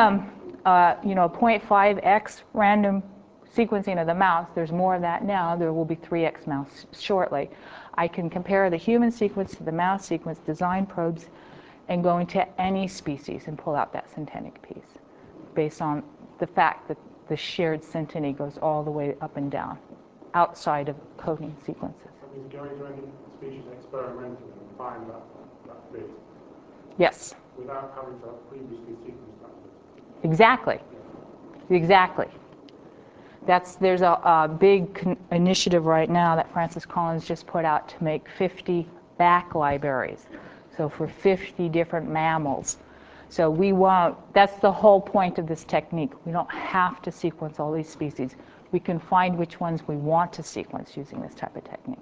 0.5x random sequencing of the mouse, there's more of that now, there will be 3x mouse shortly. I can compare the human sequence to the mouse sequence, design probes, and go into any species and pull out that syntenic piece based on the fact that the shared synteny goes all the way up and down outside of coding sequences. That means going to any species experimentally and find that bit. Yes. Without having to have previously sequenced that bit. Exactly. Exactly. There's a big initiative right now that Francis Collins just put out to make 50 back libraries. So for 50 different mammals. So we won't, that's the whole point of this technique. We don't have to sequence all these species. We can find which ones we want to sequence using this type of technique.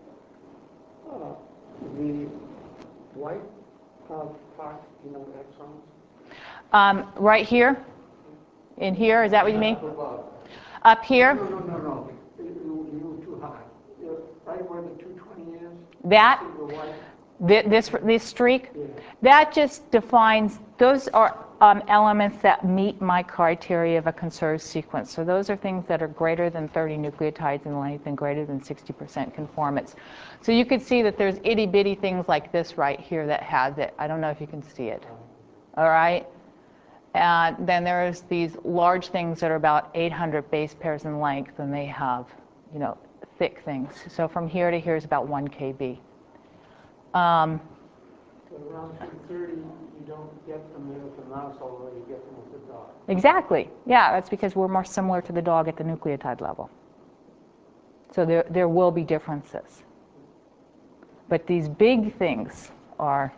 The white part, exons? Right here? In here, is that what you mean? Up here? No. You too high. Right where the 220 is? That? The white. This streak? Yeah. That just defines, those are elements that meet my criteria of a conserved sequence. So those are things that are greater than 30 nucleotides in length and greater than 60% conformance. So you could see that there's itty-bitty things like this right here that has it. I don't know if you can see it. All right? And then there's these large things that are about 800 base pairs in length, and they have, thick things. So from here to here is about 1 kb. So around 230, you don't get them there with the mouse, although you get them with the dog. Exactly. Yeah, that's because we're more similar to the dog at the nucleotide level. So there will be differences. But these big things are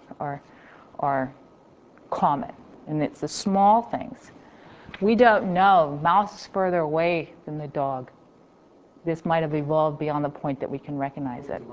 common, and it's the small things. We don't know. Mouse is further away than the dog. This might have evolved beyond the point that we can recognize it.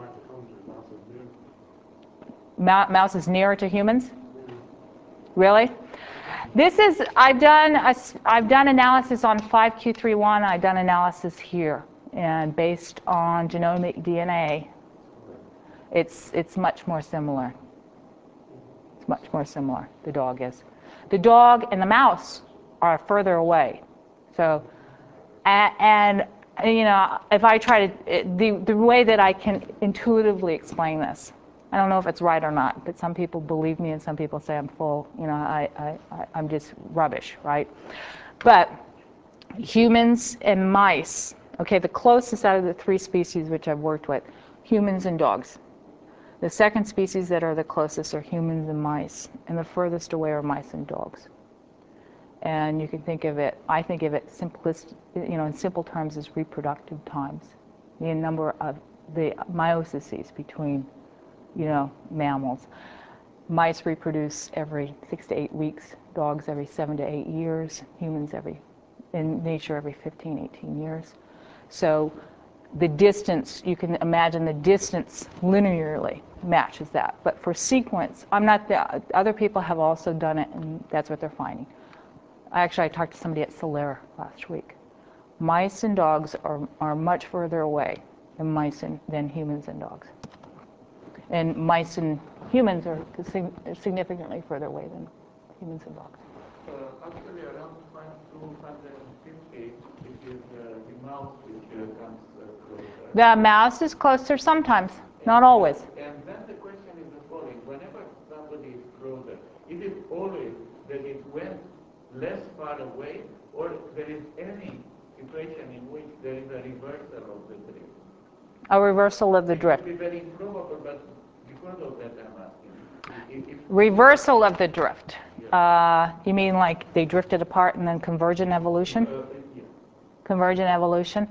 Mouse is nearer to humans? Really? This is, I've done analysis on 5q31, I've done analysis here. And based on genomic DNA, it's much more similar. It's much more similar, the dog is. The dog and the mouse are further away. So, and if I try to, the way that I can intuitively explain this, I don't know if it's right or not, but some people believe me and some people say I'm full, I'm just rubbish, right? But humans and mice, okay, the closest out of the 3 species which I've worked with, humans and dogs. The second species that are the closest are humans and mice, and the furthest away are mice and dogs. And you can think of it, I think of it in simple terms as reproductive times, the number of the meioses between mammals. Mice reproduce every 6 to 8 weeks, dogs every 7 to 8 years, humans in nature every 15, 18 years. So the distance, you can imagine the distance linearly matches that. But for sequence, other people have also done it, and that's what they're finding. I talked to somebody at Celera last week. Mice and dogs are much further away than humans and dogs. And mice and humans are significantly further away than humans and dogs. Actually, around 250, it is the mouse which comes closer. The mouse is closer sometimes, not always. And then the question is the following. Whenever somebody is closer, is it always that it went less far away, or there is any situation in which there is a reversal of the drift? A reversal of the drift. It would be very improbable, but because of that I'm asking. Reversal of the drift. You mean like they drifted apart and then convergent evolution? Yeah. Convergent evolution.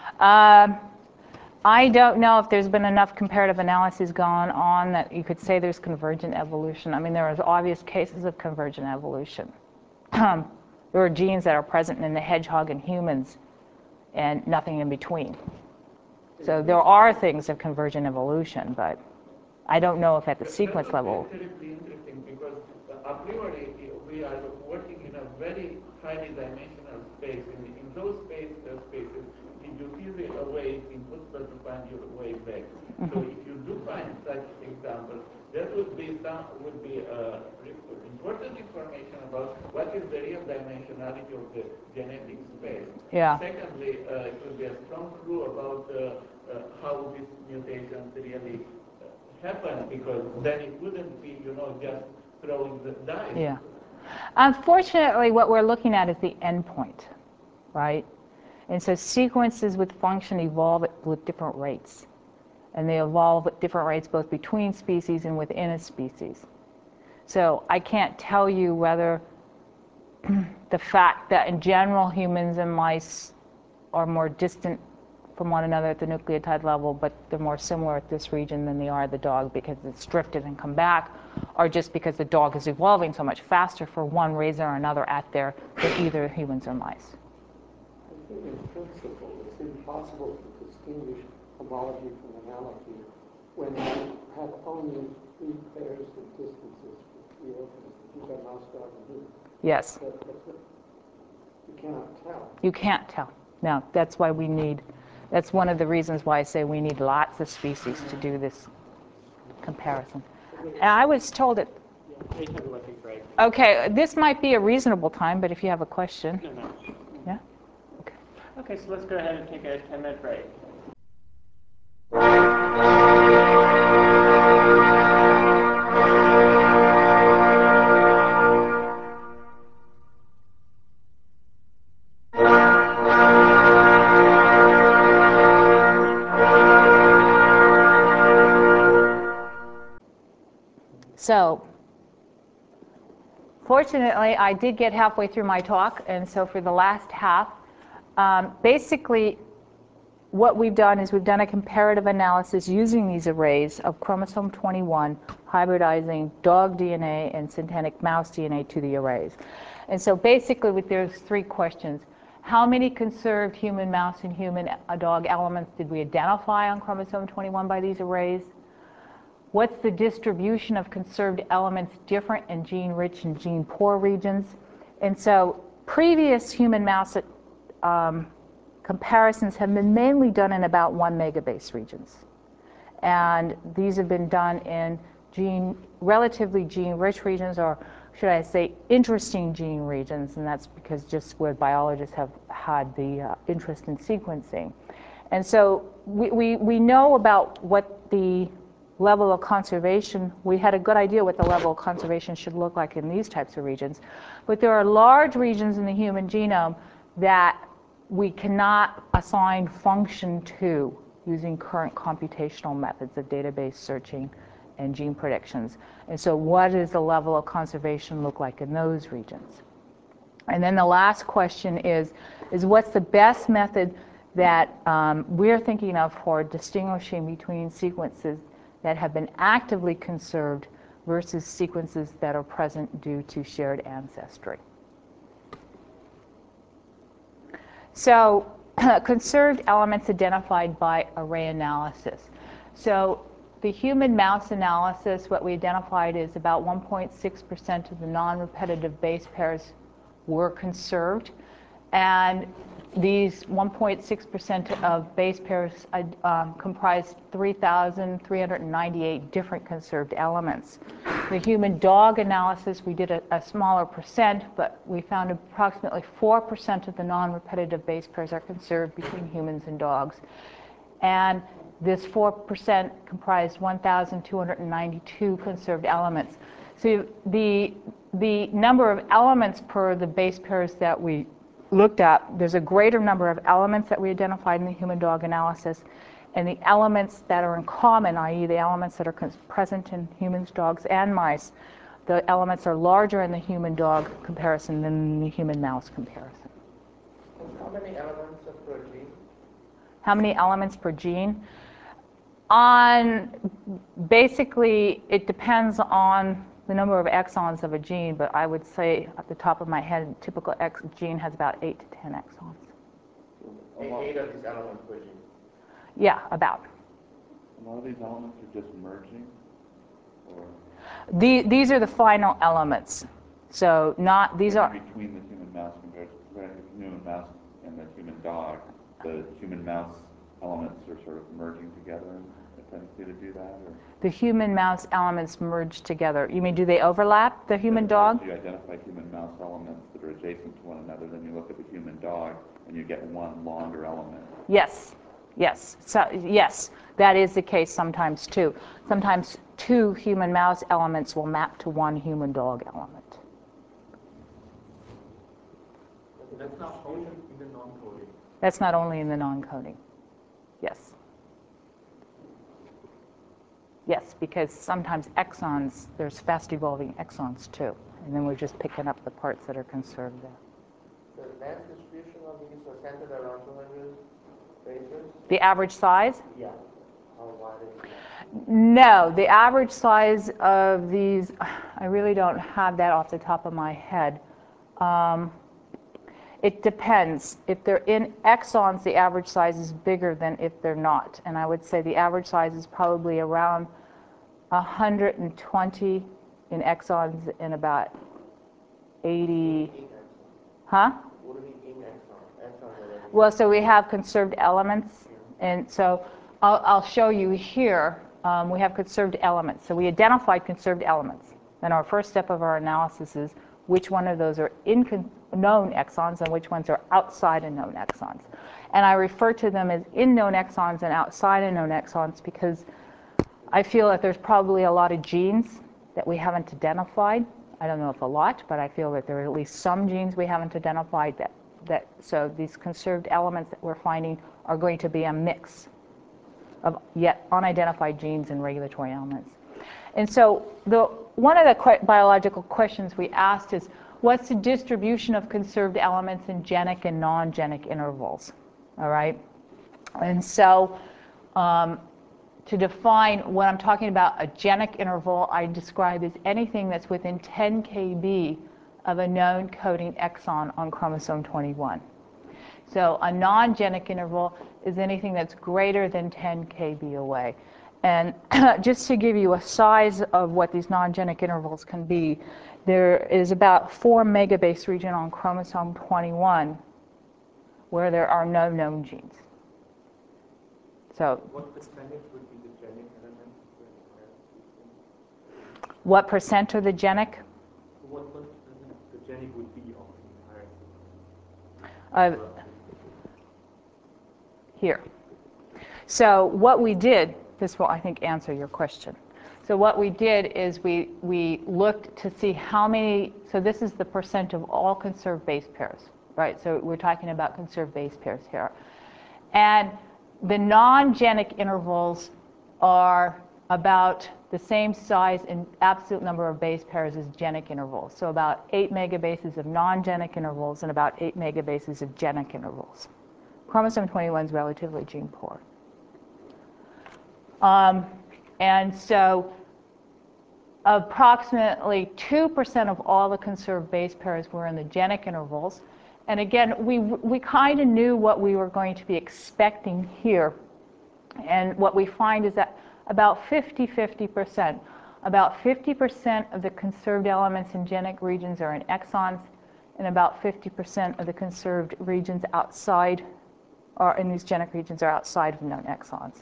I don't know if there's been enough comparative analysis gone on that you could say there's convergent evolution. I mean, there are obvious cases of convergent evolution. There are genes that are present in the hedgehog and humans and nothing in between. So there are things of convergent evolution, but I don't know if at the sequence level. That's terribly interesting because a priori we are working in a very highly dimensional space. In those spaces, if you feel the away, it's impossible to find your way back. So if you do find such examples, that would be important information about what is the real dimensionality of the genetic space. Yeah. Secondly, it would be a strong clue about how these mutations really happen, because then it wouldn't be, just throwing the dice. Yeah. Unfortunately, what we're looking at is the endpoint, right? And so sequences with function evolve with different rates. And they evolve at different rates both between species and within a species. So I can't tell you whether the fact that in general humans and mice are more distant from one another at the nucleotide level, but they're more similar at this region than they are the dog because it's drifted and come back, or just because the dog is evolving so much faster for one reason or another at there than either humans or mice. I think in principle it's impossible to distinguish homology from analogy when you have only 3 pairs of distances for 3 organisms. You've got mouse, dog, and human. Yes. You cannot tell. You can't tell. No, that's why we need, that's one of the reasons why I say we need lots of species to do this comparison. And I was told it. Okay, this might be a reasonable time, but if you have a question. No. Yeah? Okay, so let's go ahead and take a 10-minute break. So, fortunately, I did get halfway through my talk, and so for the last half, basically what we've done is we've done a comparative analysis using these arrays of chromosome 21 hybridizing dog DNA and synthetic mouse DNA to the arrays. And so basically there's 3 questions. How many conserved human mouse and human dog elements did we identify on chromosome 21 by these arrays? What's the distribution of conserved elements different in gene-rich and gene-poor regions? And so previous human-mouse comparisons have been mainly done in about 1 megabase regions. And these have been done in relatively gene-rich regions, or should I say interesting gene regions, and that's because just where biologists have had the interest in sequencing. And so we know about what the level of conservation, we had a good idea what the level of conservation should look like in these types of regions. But there are large regions in the human genome that we cannot assign function to using current computational methods of database searching and gene predictions. And so what does the level of conservation look like in those regions? And then the last question is what's the best method that we're thinking of for distinguishing between sequences that have been actively conserved versus sequences that are present due to shared ancestry. So conserved elements identified by array analysis. So the human mouse analysis, what we identified is about 1.6% of the non-repetitive base pairs were conserved. And these 1.6% of base pairs comprised 3,398 different conserved elements. The human dog analysis, we did a smaller percent, but we found approximately 4% of the non-repetitive base pairs are conserved between humans and dogs. And this 4% comprised 1,292 conserved elements. So the the number of elements per the base pairs that we looked at, there's a greater number of elements that we identified in the human dog analysis, and the elements that are in common, i.e. the elements that are present in humans, dogs, and mice, the elements are larger in the human dog comparison than in the human mouse comparison. How many elements per gene? How many elements per gene? Basically, it depends on the number of exons of a gene, but I would say at the top of my head, a typical gene has about 8 to 10 exons. 8 of these elements per gene? Yeah, about. A lot of these elements are just merging? Or these are the final elements. So these are... Between the human mouse comparison, the human mouse and the human dog, the human mouse elements are sort of merging together, a tendency to do that? Or? The human mouse elements merge together. You mean, do they overlap, the human dog? You identify human mouse elements that are adjacent to one another, then you look at the human dog and you get one longer element. Yes, yes. So, yes, that is the case sometimes too. Sometimes 2 human mouse elements will map to 1 human dog element. That's not only in the non-coding. That's not only in the non-coding. Yes. Yes, because sometimes exons, there's fast-evolving exons too, and then we're just picking up the parts that are conserved there. The mass distribution of these are centered around 200 bases? The average size? Yeah. How wide is it? No, the average size of these, I really don't have that off the top of my head. It depends. If they're in exons, the average size is bigger than if they're not. And I would say the average size is probably around 120 in exons and about 80. Huh? What do you mean in exons? Well, so we have conserved elements. And so I'll show you here. We have conserved elements. So we identified conserved elements. And our first step of our analysis is which one of those are in known exons and which ones are outside of known exons. And I refer to them as in known exons and outside of known exons because I feel that there's probably a lot of genes that we haven't identified. I don't know if a lot, but I feel that there are at least some genes we haven't identified so these conserved elements that we're finding are going to be a mix of yet unidentified genes and regulatory elements. And so one of the biological questions we asked is, what's the distribution of conserved elements in genic and non-genic intervals? All right? And so to define what I'm talking about, a genic interval I describe as anything that's within 10 kb of a known coding exon on chromosome 21. So a non-genic interval is anything that's greater than 10 kb away. And just to give you a size of what these non-genic intervals can be, there is about 4 megabase region on chromosome 21 where there are no known genes. So what percentage would be the genic elements? What percent are the genic? What the genic would be of the entire system? Here. So what we did, this will, I think, answer your question. So what we did is we looked to see how many, so this is the percent of all conserved base pairs, right? So we're talking about conserved base pairs here. And the non-genic intervals are about the same size in absolute number of base pairs as genic intervals. So about 8 megabases of non-genic intervals and about 8 megabases of genic intervals. Chromosome 21 is relatively gene poor. And so approximately 2% of all the conserved base pairs were in the genic intervals. And again, we kind of knew what we were going to be expecting here. And what we find is that about 50% of the conserved elements in genic regions are in exons, and about 50% of the conserved regions outside, or in these genic regions, are outside of known exons.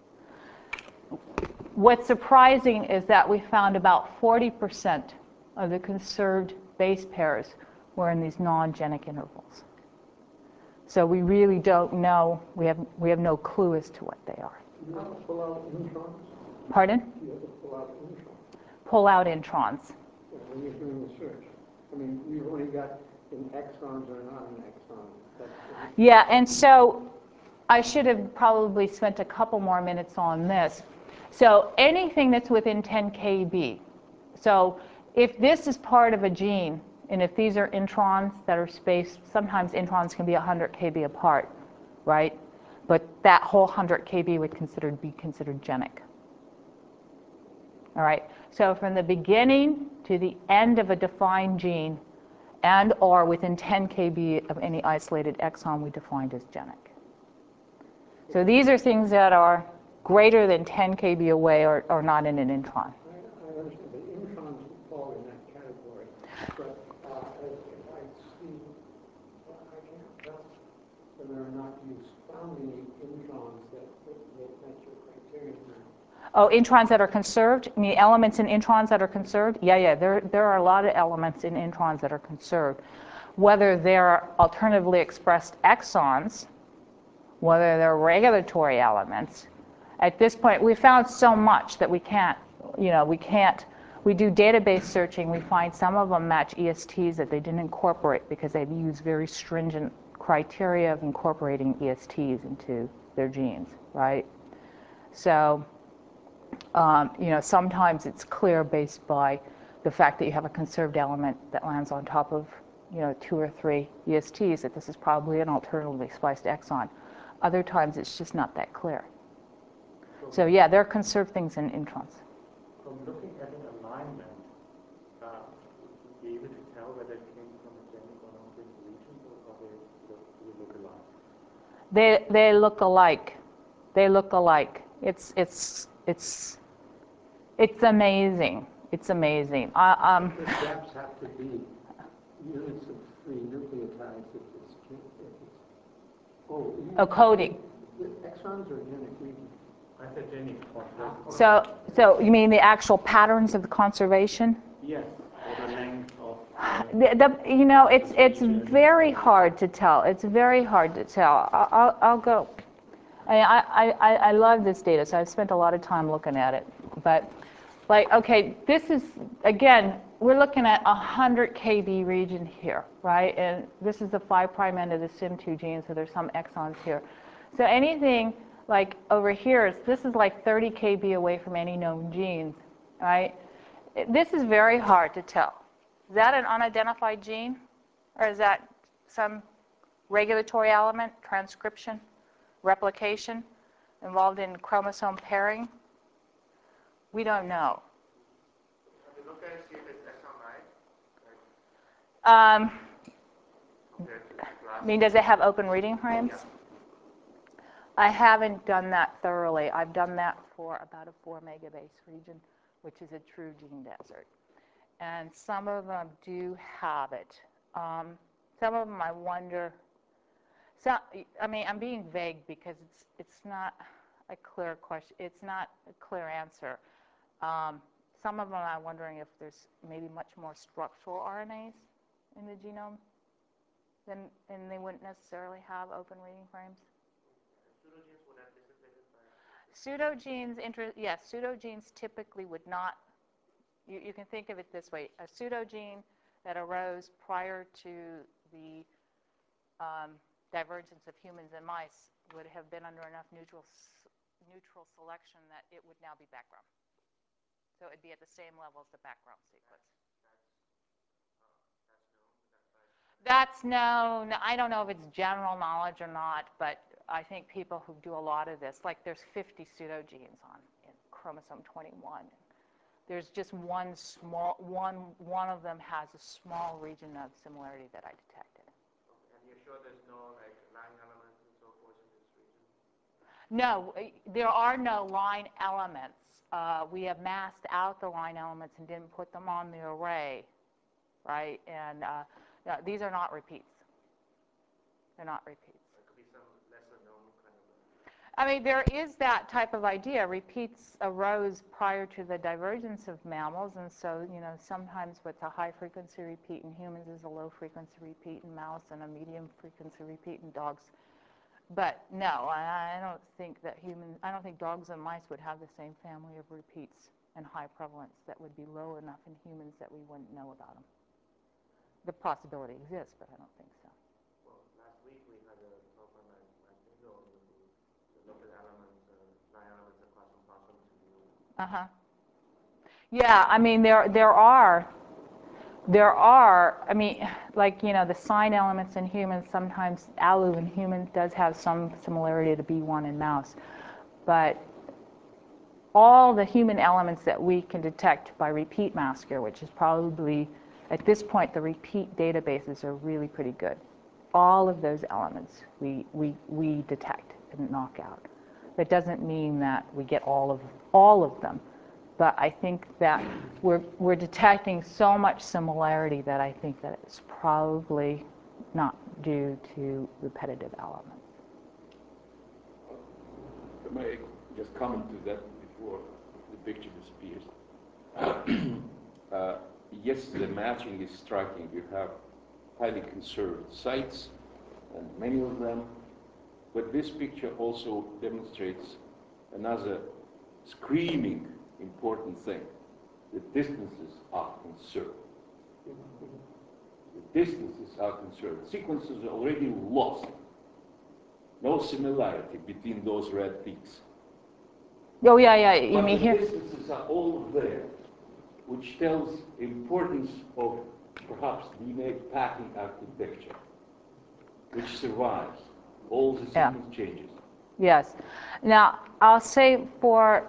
What's surprising is that we found about 40% of the conserved base pairs were in these non-genic intervals. So we really don't know, we have no clue as to what they are. You have to pull out introns? Pardon? You have to pull out introns. Pull out introns. Yeah. when you're doing the search. I mean, you've only got in exons or not in exons. Yeah, and so I should have probably spent a couple more minutes on this. So anything that's within 10 kb. So if this is part of a gene, and if these are introns that are spaced, sometimes introns can be 100 kb apart, right? But that whole 100 kb would be considered genic. All right, so from the beginning to the end of a defined gene and or within 10 kb of any isolated exon, we defined as genic. So these are things that are greater than 10 kb away or not in an intron. I understand the introns fall in that category, but if I see, I can't tell whether or not you found any introns that met your criteria. Oh, introns that are conserved? I mean, elements in introns that are conserved? Yeah, there are a lot of elements in introns that are conserved. Whether they're alternatively expressed exons, whether they're regulatory elements. At this point, we found so much that we do database searching, we find some of them match ESTs that they didn't incorporate because they've used very stringent criteria of incorporating ESTs into their genes, right? So, sometimes it's clear based by the fact that you have a conserved element that lands on top of, 2 or 3 ESTs that this is probably an alternatively spliced exon. Other times it's just not that clear. So yeah, there are conserved things in introns. From looking at an alignment, would you be able to tell whether it came from a genic or non-genic region, or they look alike? They look alike. They look alike. It's amazing. It's amazing. The gaps have to be units of 3 nucleotides if it's coding. The exons or genic regions? I said genic. So you mean the actual patterns of the conservation? Yes, or the length of. It's very hard to tell. It's very hard to tell. I'll go. I love this data, so I've spent a lot of time looking at it. But, this is, again, we're looking at 100 kb region here, right? And this is the 5' end of the SIM2 gene, so there's some exons here. So anything like over here, this is like 30 kb away from any known genes, right? This is very hard to tell. Is that an unidentified gene? Or is that some regulatory element, transcription, replication, involved in chromosome pairing? We don't know. If you look at it, see if it's exon 9. I mean, does it have open reading frames? Yeah. I haven't done that thoroughly. I've done that for about a 4 megabase region, which is a true gene desert. And some of them do have it. Some of them I wonder. So, I mean, I'm being vague because it's not a clear question. It's not a clear answer. Some of them I'm wondering if there's maybe much more structural RNAs in the genome and they wouldn't necessarily have open reading frames. Pseudogenes would have dissipated by. Pseudogenes typically would not. You can think of it this way: a pseudogene that arose prior to the divergence of humans and mice would have been under enough neutral selection that it would now be background. So it would be at the same level as the background sequence. That's known. I don't know if it's general knowledge or not, but I think people who do a lot of this, like there's 50 pseudogenes in chromosome 21. There's just one of them has a small region of similarity that I detected. And you're sure there's no line elements and so forth in this region? No, there are no line elements. We have masked out the line elements and didn't put them on the array, right? And these are not repeats. They're not repeats. There could be some lesser known kind of. I mean, there is that type of idea. Repeats arose prior to the divergence of mammals, and so, sometimes what's a high-frequency repeat in humans is a low-frequency repeat in mouse and a medium-frequency repeat in dogs. But no, I don't think dogs and mice would have the same family of repeats. and high prevalence that would be low enough in humans that we wouldn't know about them. The possibility exists, but I don't think so. Well, last week we had a program at Bingo to look at elements, 9 elements of quantum to you. Yeah, I mean, there are, I mean, like, you know, the sign elements in humans, sometimes ALU in humans does have some similarity to B1 in mouse. But all the human elements that we can detect by repeat masker, which is probably, at this point, the repeat databases are really pretty good. All of those elements we detect and knock out. That doesn't mean that we get all of them. But I think that we're detecting so much similarity that I think that it's probably not due to repetitive elements. May I just comment to that before the picture disappears? Yes, the matching is striking. You have highly conserved sites, and many of them. But this picture also demonstrates another screaming important thing. The distances are conserved. The distances are conserved. Sequences are already lost. No similarity between those red peaks. Oh, yeah, you but mean the here? Distances are all there, which tells importance of perhaps DNA packing architecture, which survives all the sequence changes. Yes. Now, I'll say for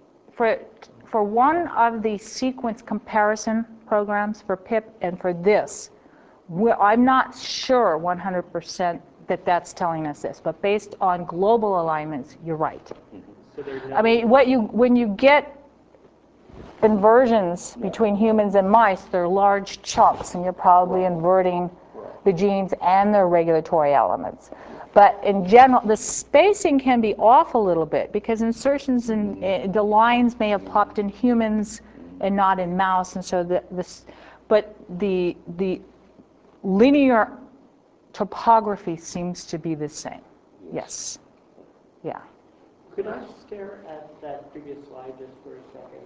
one of the sequence comparison programs, for PIP and for this, I'm not sure 100% that that's telling us this, but based on global alignments, you're right. So I mean, when you get inversions between humans and mice, they're large chunks, and you're probably inverting the genes and their regulatory elements. But in general, the spacing can be off a little bit because insertions in the lines may have popped in humans and not in mouse, and so but the linear topography seems to be the same. Yes. Yeah. Could I stare at that previous slide just for a second?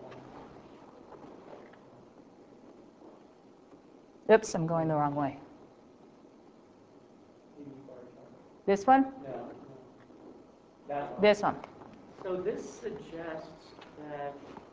Oops, I'm going the wrong way. This one? No. That one. This one. So this suggests that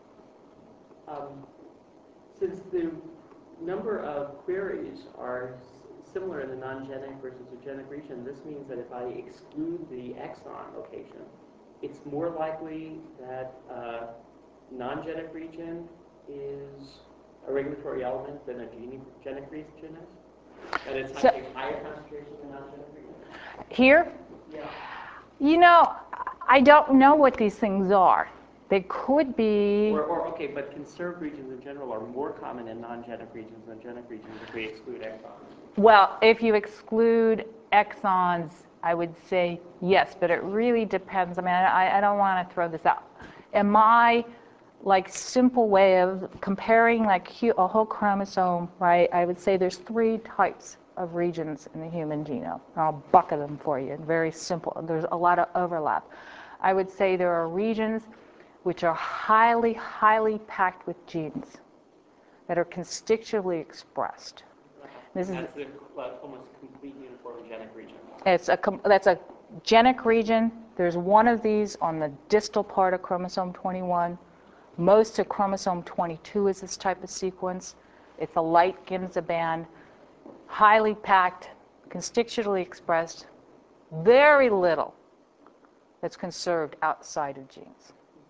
since the number of queries are similar in the non-genic versus the genic region, this means that if I exclude the exon location, it's more likely that non-genic region is a regulatory element than a genic region is? And it's actually higher concentration than non-genic region? Here? Yeah. You know, I don't know what these things are. They could be... Okay, but conserved regions in general are more common in non-genic regions than genic regions if we exclude exons. Well, if you exclude exons, I would say yes, but it really depends. I mean, I don't want to throw this out. In my simple way of comparing a whole chromosome, right, I would say there's 3 types of regions in the human genome. I'll bucket them for you. Very simple. There's a lot of overlap. I would say there are regions which are highly, highly packed with genes that are constitutively expressed. That's the almost complete uniform genic region. That's a genic region. There's one of these on the distal part of chromosome 21. Most of chromosome 22 is this type of sequence. It's a light Ginza band, highly packed, constitutively expressed, very little that's conserved outside of genes.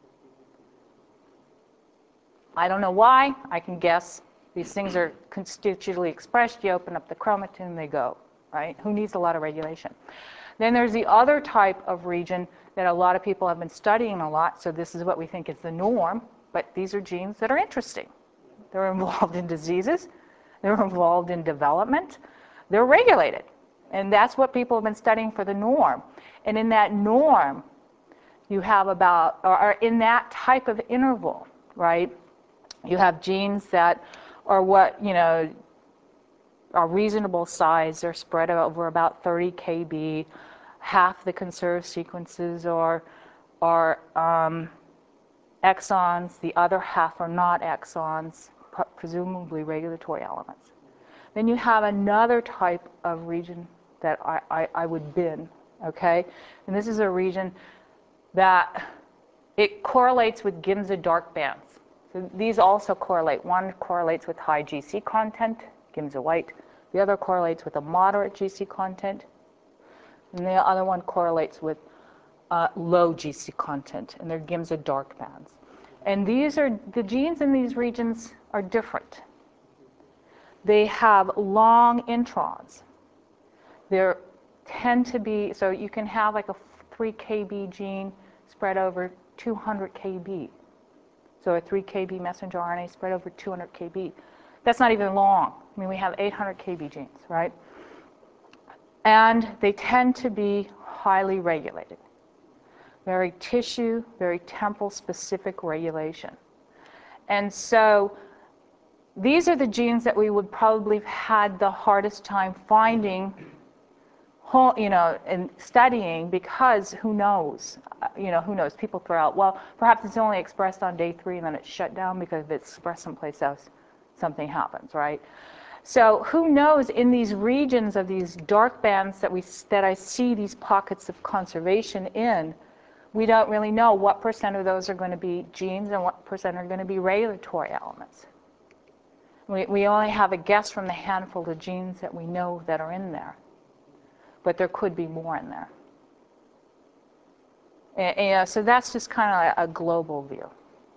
I don't know why. I can guess. These things are constitutively expressed. You open up the chromatin, they go, right? Who needs a lot of regulation? Then there's the other type of region that a lot of people have been studying a lot, so this is what we think is the norm, but these are genes that are interesting. They're involved in diseases. They're involved in development. They're regulated. And that's what people have been studying for the norm. And in that norm, you have about, or in that type of interval, right, you have genes that are what, are reasonable size. They're spread over about 30 kb. Half the conserved sequences are exons, the other half are not exons, presumably regulatory elements. Then you have another type of region that I would bin, okay? And this is a region that it correlates with Giemsa dark bands. So these also correlate. One correlates with high GC content, Giemsa white. The other correlates with a moderate GC content. And the other one correlates with low GC content, and they're Giemsa dark bands. And these are, the genes in these regions are different. They have long introns. They tend to be, so you can have like a 3 kb gene spread over 200 kb. So a 3 kb messenger RNA spread over 200 kb. That's not even long. I mean, we have 800 kb genes, right? And they tend to be highly regulated. Very tissue, very temporal specific regulation. And so these are the genes that we would probably have had the hardest time finding, you know, and studying, because who knows? You know, who knows? People throw out, well, perhaps it's only expressed on day 3 and then it's shut down because if it's expressed someplace else, something happens, right? So who knows, in these regions of these dark bands that I see these pockets of conservation in, we don't really know what % of those are going to be genes and what % are going to be regulatory elements. We only have a guess from the handful of genes that we know that are in there. But there could be more in there. And so that's just kind of a global view.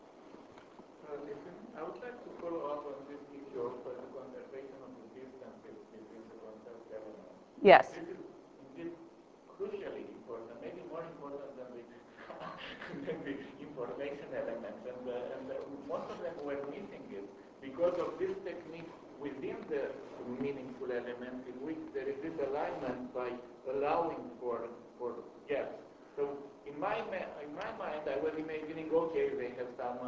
I would like to follow up on this issue of the conservation of the distances between the conserved elements. Yes. This is indeed crucially important, maybe more important than the, than the information elements. And most of them were missing it because of this technique within the meaningful element in which there is this alignment by allowing for gaps. So in my mind, I was imagining, okay, they have some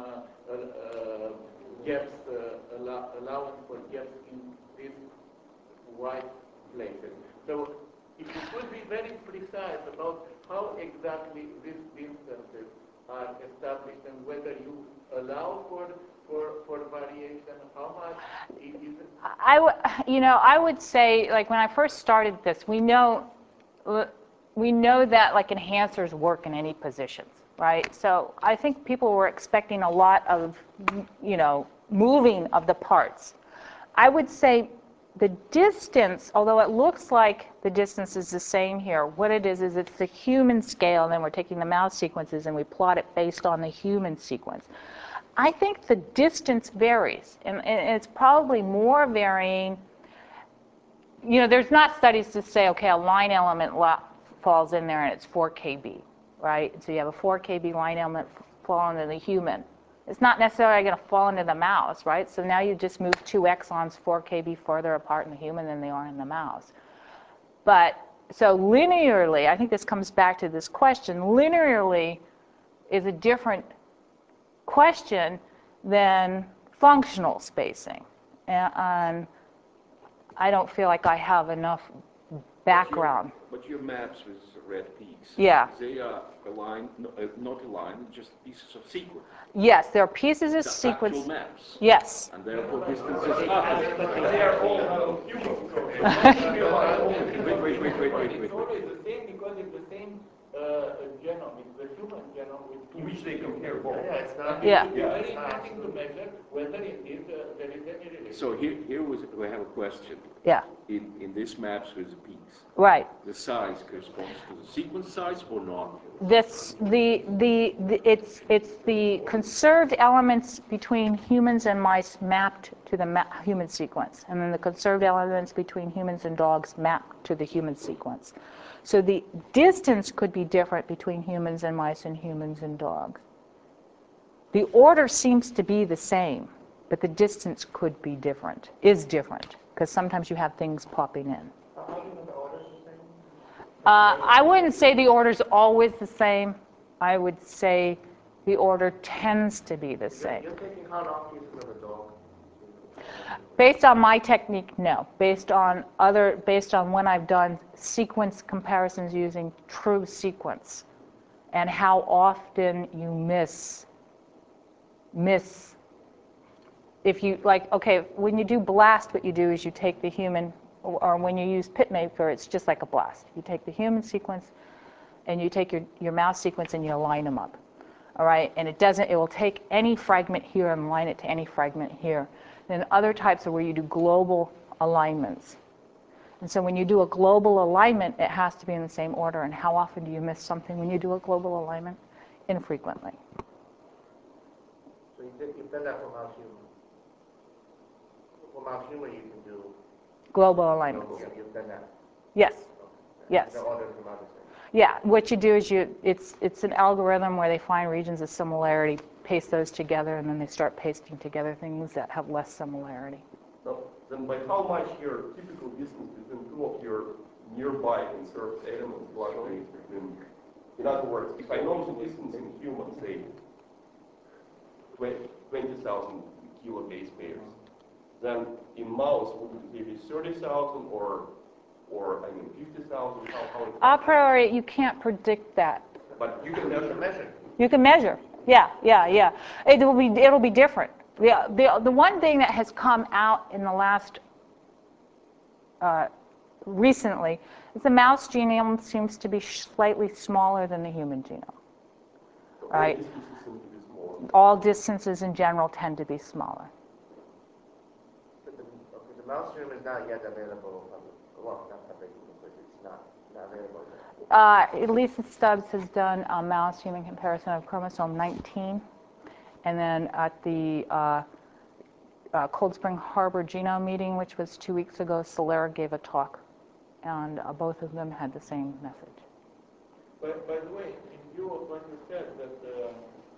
gaps, allowing for gaps in these white places. So if you could be very precise about how exactly these distances are established and whether you allow for variation, how much is it? I would say, like when I first started this, we know that like enhancers work in any positions, right? So I think people were expecting a lot of, you know, moving of the parts. I would say the distance, although it looks like the distance is the same here, what it is it's the human scale, and then we're taking the mouse sequences and we plot it based on the human sequence. I think the distance varies, and it's probably more varying. You know, there's not studies to say, okay, a line element falls in there and it's 4 kb, right? So you have a 4 kb line element fall into the human. It's not necessarily going to fall into the mouse, right? So now you just move 2 exons 4 kb further apart in the human than they are in the mouse. But so linearly, I think this comes back to this question, linearly is a different question than functional spacing. And I don't feel like I have enough background. But your maps with red peaks, yeah, they are aligned, not aligned, just pieces of sequence. Yes, there are pieces of sequence. Actual maps. Yes. And therefore distances They are all human. Wait. It's always the same because it's the same genome. It's the human genome In which they compare both. Yeah, it's not. Yeah. It's very interesting to measure whether indeed there is any relation. So here we have a question. Yeah. In these maps with the peaks, Right. the size corresponds to the sequence size or not? It's the conserved elements between humans and mice mapped to the human sequence, and then the conserved elements between humans and dogs mapped to the human sequence. So the distance could be different between humans and mice and humans and dogs. The order seems to be the same, but the distance could be different, is different, because sometimes you have things popping in. How do you know the order is the same? I wouldn't say the order's always the same. I would say the order tends to be the same. You're taking how long pieces of a dog? Based on my technique, no. Based on when I've done sequence comparisons using true sequence and how often you miss miss. If you, like, okay, when you do BLAST, what you do is you take the human, or when you use PitMaker, it's just like a BLAST. You take the human sequence, and you take your mouse sequence, and you align them up. All right, and it will take any fragment here and align it to any fragment here. Then other types are where you do global alignments. And so when you do a global alignment, it has to be in the same order. And how often do you miss something when you do a global alignment? Infrequently. So you've done that for mouse human. For mouse human, you can do global alignments. You've done that. Yes. Okay. Yes. The order come out the same. Yeah. What you do is it's an algorithm where they find regions of similarity, paste those together, and then they start pasting together things that have less similarity. So then by how much your typical distance between two of your nearby conserved elements fluctuates between, in other words, if I know the distance in humans, say 20,000 kilobase pairs, then in mouse would it be 30,000 or I mean 50,000? A priori, you can't predict that. But you can measure. You can measure. Yeah. It'll be different. The one thing that has come out in the last recently is the mouse genome seems to be slightly smaller than the human genome. So right? All distances in general tend to be smaller. But the mouse genome is not yet available. Well, not available, but it's not available yet. Lisa Stubbs has done a mouse-human comparison of chromosome 19, and then at the Cold Spring Harbor Genome Meeting, which was 2 weeks ago, Solera gave a talk, and both of them had the same message. By the way, in view of what you said, that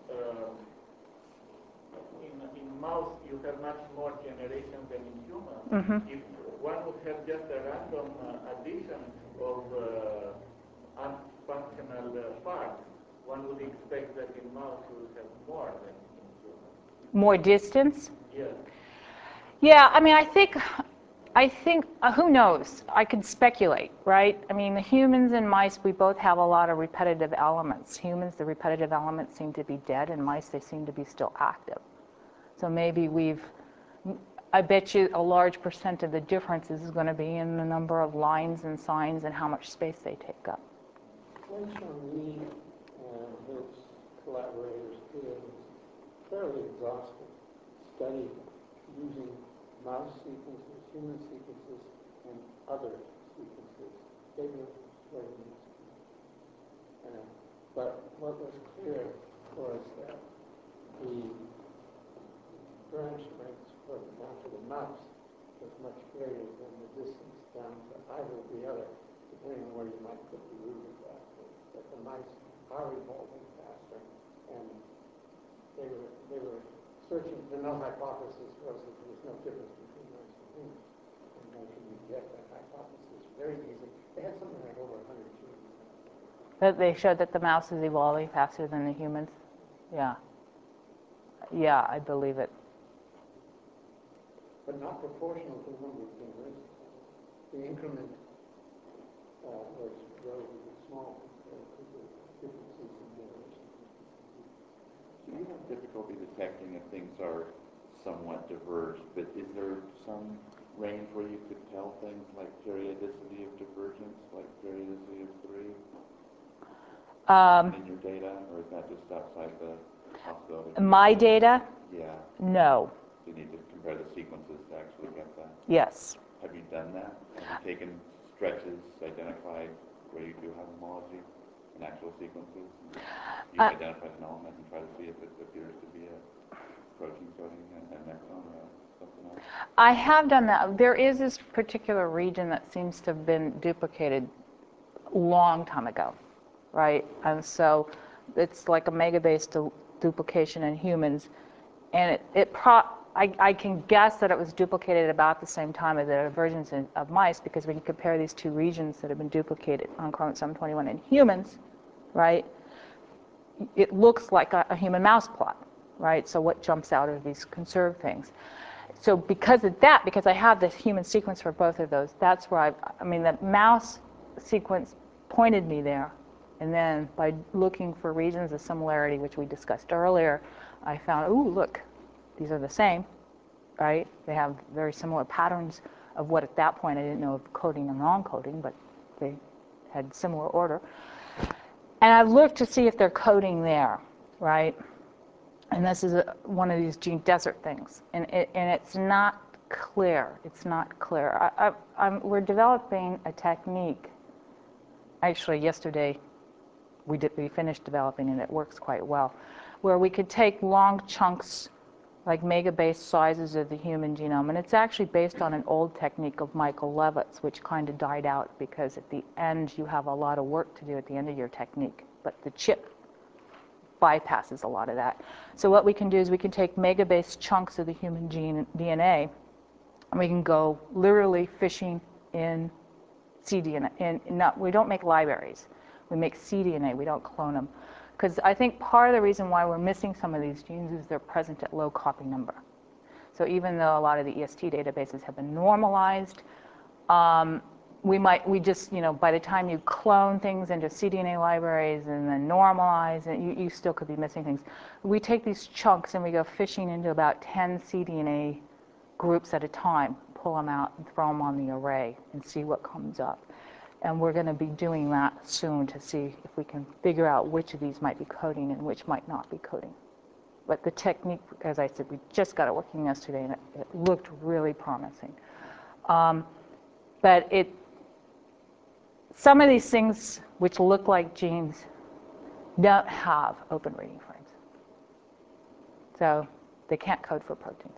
in mouse you have much more generations than in humans, Mm-hmm. if one would have just a random addition of unfunctional parts, one would expect that in mouse you would have more than in humans. More distance? Yes. Yeah, I mean, I think, who knows? I could speculate, right? I mean, the humans and mice, we both have a lot of repetitive elements. Humans, the repetitive elements seem to be dead, and mice, they seem to be still active. So maybe I bet you a large percent of the difference is going to be in the number of lines and signs and how much space they take up. Wensheng Li and his collaborators did a fairly exhaustive study using mouse sequences, human sequences, and other sequences. They were very mixed. But what was clear was that the branch lengths down to the mouse was much greater than the distance down to either of the other, depending on where you might put the root of that. But the mice are evolving faster, and they were searching. The null hypothesis was that there was no difference between mice and humans. And they could reject that hypothesis very easily. They had something like over 100 genes. That they showed that the mouse is evolving faster than the humans? Yeah. Yeah, I believe it. But not proportional to the number of generations. The increment was relatively small compared to the differences in generations. Do you have difficulty detecting if things are somewhat diverged, but is there some range where you could tell things like periodicity of divergence, like periodicity of 3 in your data, or is that just outside the possibility? My data? Yeah. No. You need to compare the sequences to actually get that. Yes. Have you done that? Have you taken stretches, identified where you do have homology in actual sequences? You've identified an element and try to see if it appears to be a protein coding an exon or something else? I have done that. There is this particular region that seems to have been duplicated a long time ago, right? And so it's like a megabase duplication in humans. And I can guess that it was duplicated about the same time as the divergence of mice, because when you compare these two regions that have been duplicated on chromosome 21 in humans, right, it looks like a human mouse plot, right? So what jumps out are these conserved things. So because of that, because I have this human sequence for both of those, that's where I mean, the mouse sequence pointed me there. And then by looking for regions of similarity, which we discussed earlier, I found, ooh, look, these are the same, right? They have very similar patterns of what at that point I didn't know of coding and non-coding, but they had similar order. And I looked to see if they're coding there, right? And this is one of these gene desert things. And it's not clear. It's not clear. We're developing a technique. Actually, yesterday we finished developing it. It works quite well, where we could take long chunks, like megabase sizes of the human genome, and it's actually based on an old technique of Michael Levitt's, which kind of died out because at the end you have a lot of work to do at the end of your technique, but the chip bypasses a lot of that. So what we can do is we can take megabase chunks of the human DNA, and we can go literally fishing in cDNA. We don't make libraries. We make cDNA. We don't clone them. Because I think part of the reason why we're missing some of these genes is they're present at low copy number. So even though a lot of the EST databases have been normalized, we just, by the time you clone things into cDNA libraries and then normalize it, you still could be missing things. We take these chunks and we go fishing into about 10 cDNA groups at a time, pull them out and throw them on the array and see what comes up. And we're going to be doing that soon to see if we can figure out which of these might be coding and which might not be coding. But the technique, as I said, we just got it working yesterday, and it looked really promising. But some of these things which look like genes don't have open reading frames. So they can't code for proteins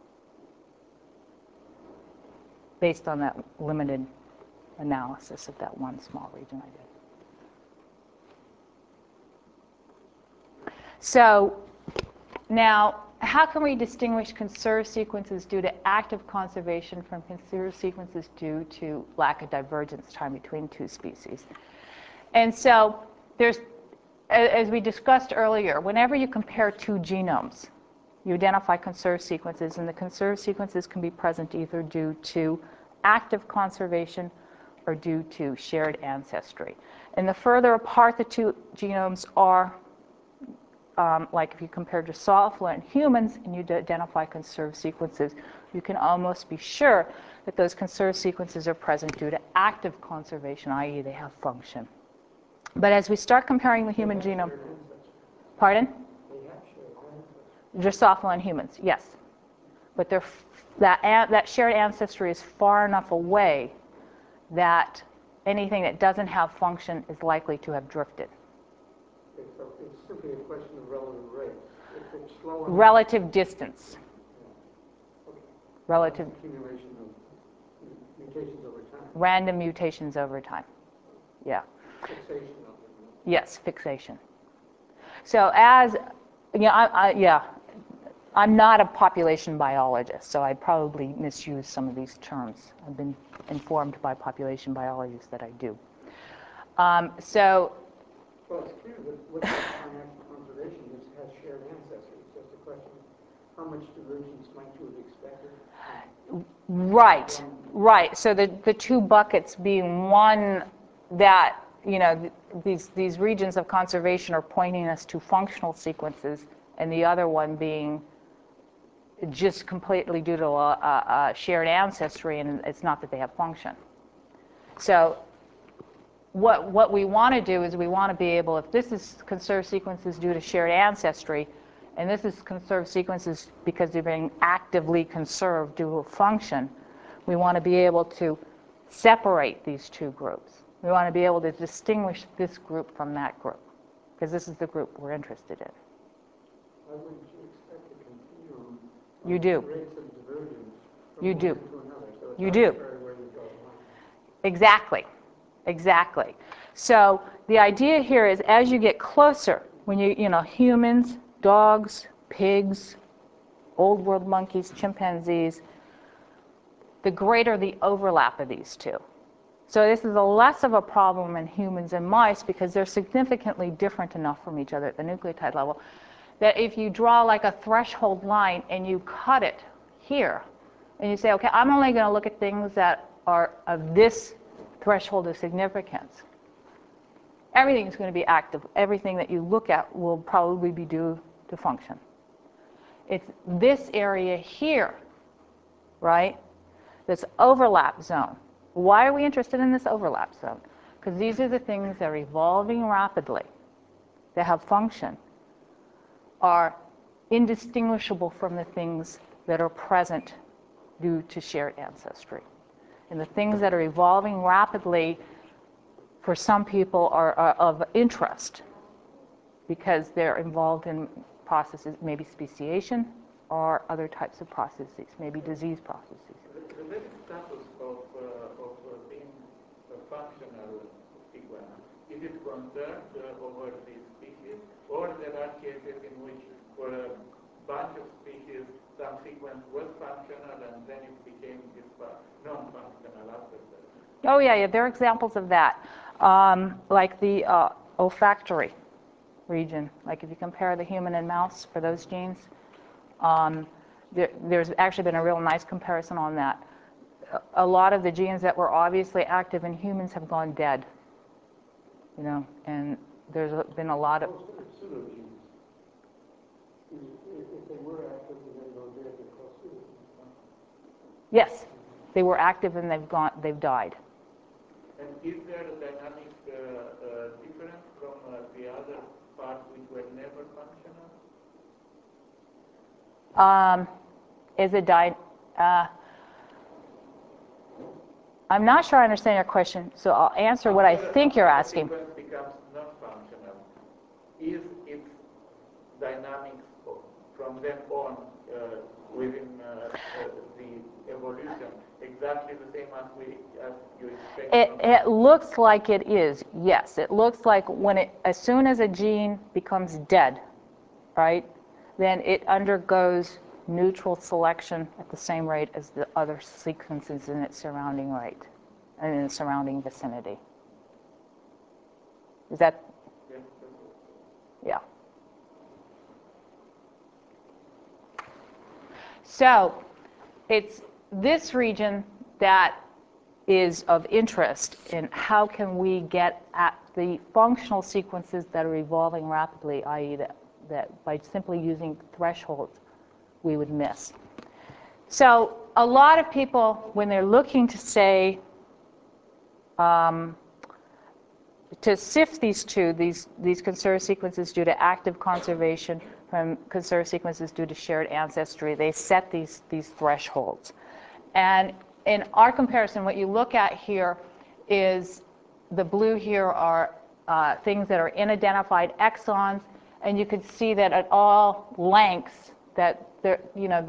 based on that limited analysis of that one small region I did. So now, how can we distinguish conserved sequences due to active conservation from conserved sequences due to lack of divergence time between two species? And so there's, as we discussed earlier, whenever you compare two genomes, you identify conserved sequences, and the conserved sequences can be present either due to active conservation or due to shared ancestry. And the further apart the two genomes are, like if you compare Drosophila and humans and you identify conserved sequences, you can almost be sure that those conserved sequences are present due to active conservation, i.e. they have function. But as we start comparing the human genome, pardon? Drosophila and humans, yes. But that shared ancestry is far enough away that anything that doesn't have function is likely to have drifted. Okay, so it's simply a question of relative rate. If it's slow relative distance. Yeah. Okay. Relative accumulation of mutations over time. Random mutations over time. Yeah. Fixation of them. Yes, fixation. So I'm not a population biologist, so I probably misuse some of these terms. I've been informed by population biologists that I do. Well, it's clear that what's on active conservation has shared ancestry. It's just a question of how much divergence might you have expected? Right. So the two buckets being one that, these regions of conservation are pointing us to functional sequences, and the other one being just completely due to a shared ancestry, and it's not that they have function. So what we want to do is we want to be able, if this is conserved sequences due to shared ancestry, and this is conserved sequences because they're being actively conserved due to a function, we want to be able to separate these two groups. We want to be able to distinguish this group from that group, because this is the group we're interested in. Why wouldn't you expect a continuum You do. rates of divergence from You one do. to another? So it's You do. arbitrary where you draw the line. Exactly. So the idea here is as you get closer, when humans, dogs, pigs, old world monkeys, chimpanzees, the greater the overlap of these two. So this is less of a problem in humans and mice because they're significantly different enough from each other at the nucleotide level that if you draw like a threshold line and you cut it here, and you say, okay, I'm only going to look at things that are of this threshold of significance, everything is going to be active. Everything that you look at will probably be due to function. It's this area here, right? This overlap zone. Why are we interested in this overlap zone? Because these are the things that are evolving rapidly, that have function, are indistinguishable from the things that are present due to shared ancestry. And the things that are evolving rapidly for some people are of interest because they're involved in processes, maybe speciation or other types of processes, maybe disease processes. The very status of being a functional sequence, is it concerned over the species, or there are cases in which for a bunch of species some sequence was functional and then it became non-functional after that? Oh yeah, there are examples of that, like the olfactory region. Like if you compare the human and mouse for those genes, there's actually been a real nice comparison on that. A lot of the genes that were obviously active in humans have gone dead, you know, and there's been a lot of... Pseudogenes. If they were active and then go dead, they're called pseudogenes. Yes, they were active and they've died. And is there a dynamic difference from the other parts which were never functional? I'm not sure I understand your question, so I'll answer what I think you're asking. When the sequence becomes non-functional, is its dynamics from then on within the evolution exactly the same as you expect? It looks like it is, yes. It looks like as soon as a gene becomes dead, right, then it undergoes neutral selection at the same rate as the other sequences in its surrounding rate and in the surrounding vicinity. Is that? Yeah. So it's this region that is of interest in how can we get at the functional sequences that are evolving rapidly, i.e. that by simply using thresholds we would miss. So a lot of people, when they're looking to say, to sift these two, these conserved sequences due to active conservation from conserved sequences due to shared ancestry, they set these thresholds. And in our comparison, what you look at here is the blue here are things that are in identified exons, and you can see that at all lengths that they're, you know,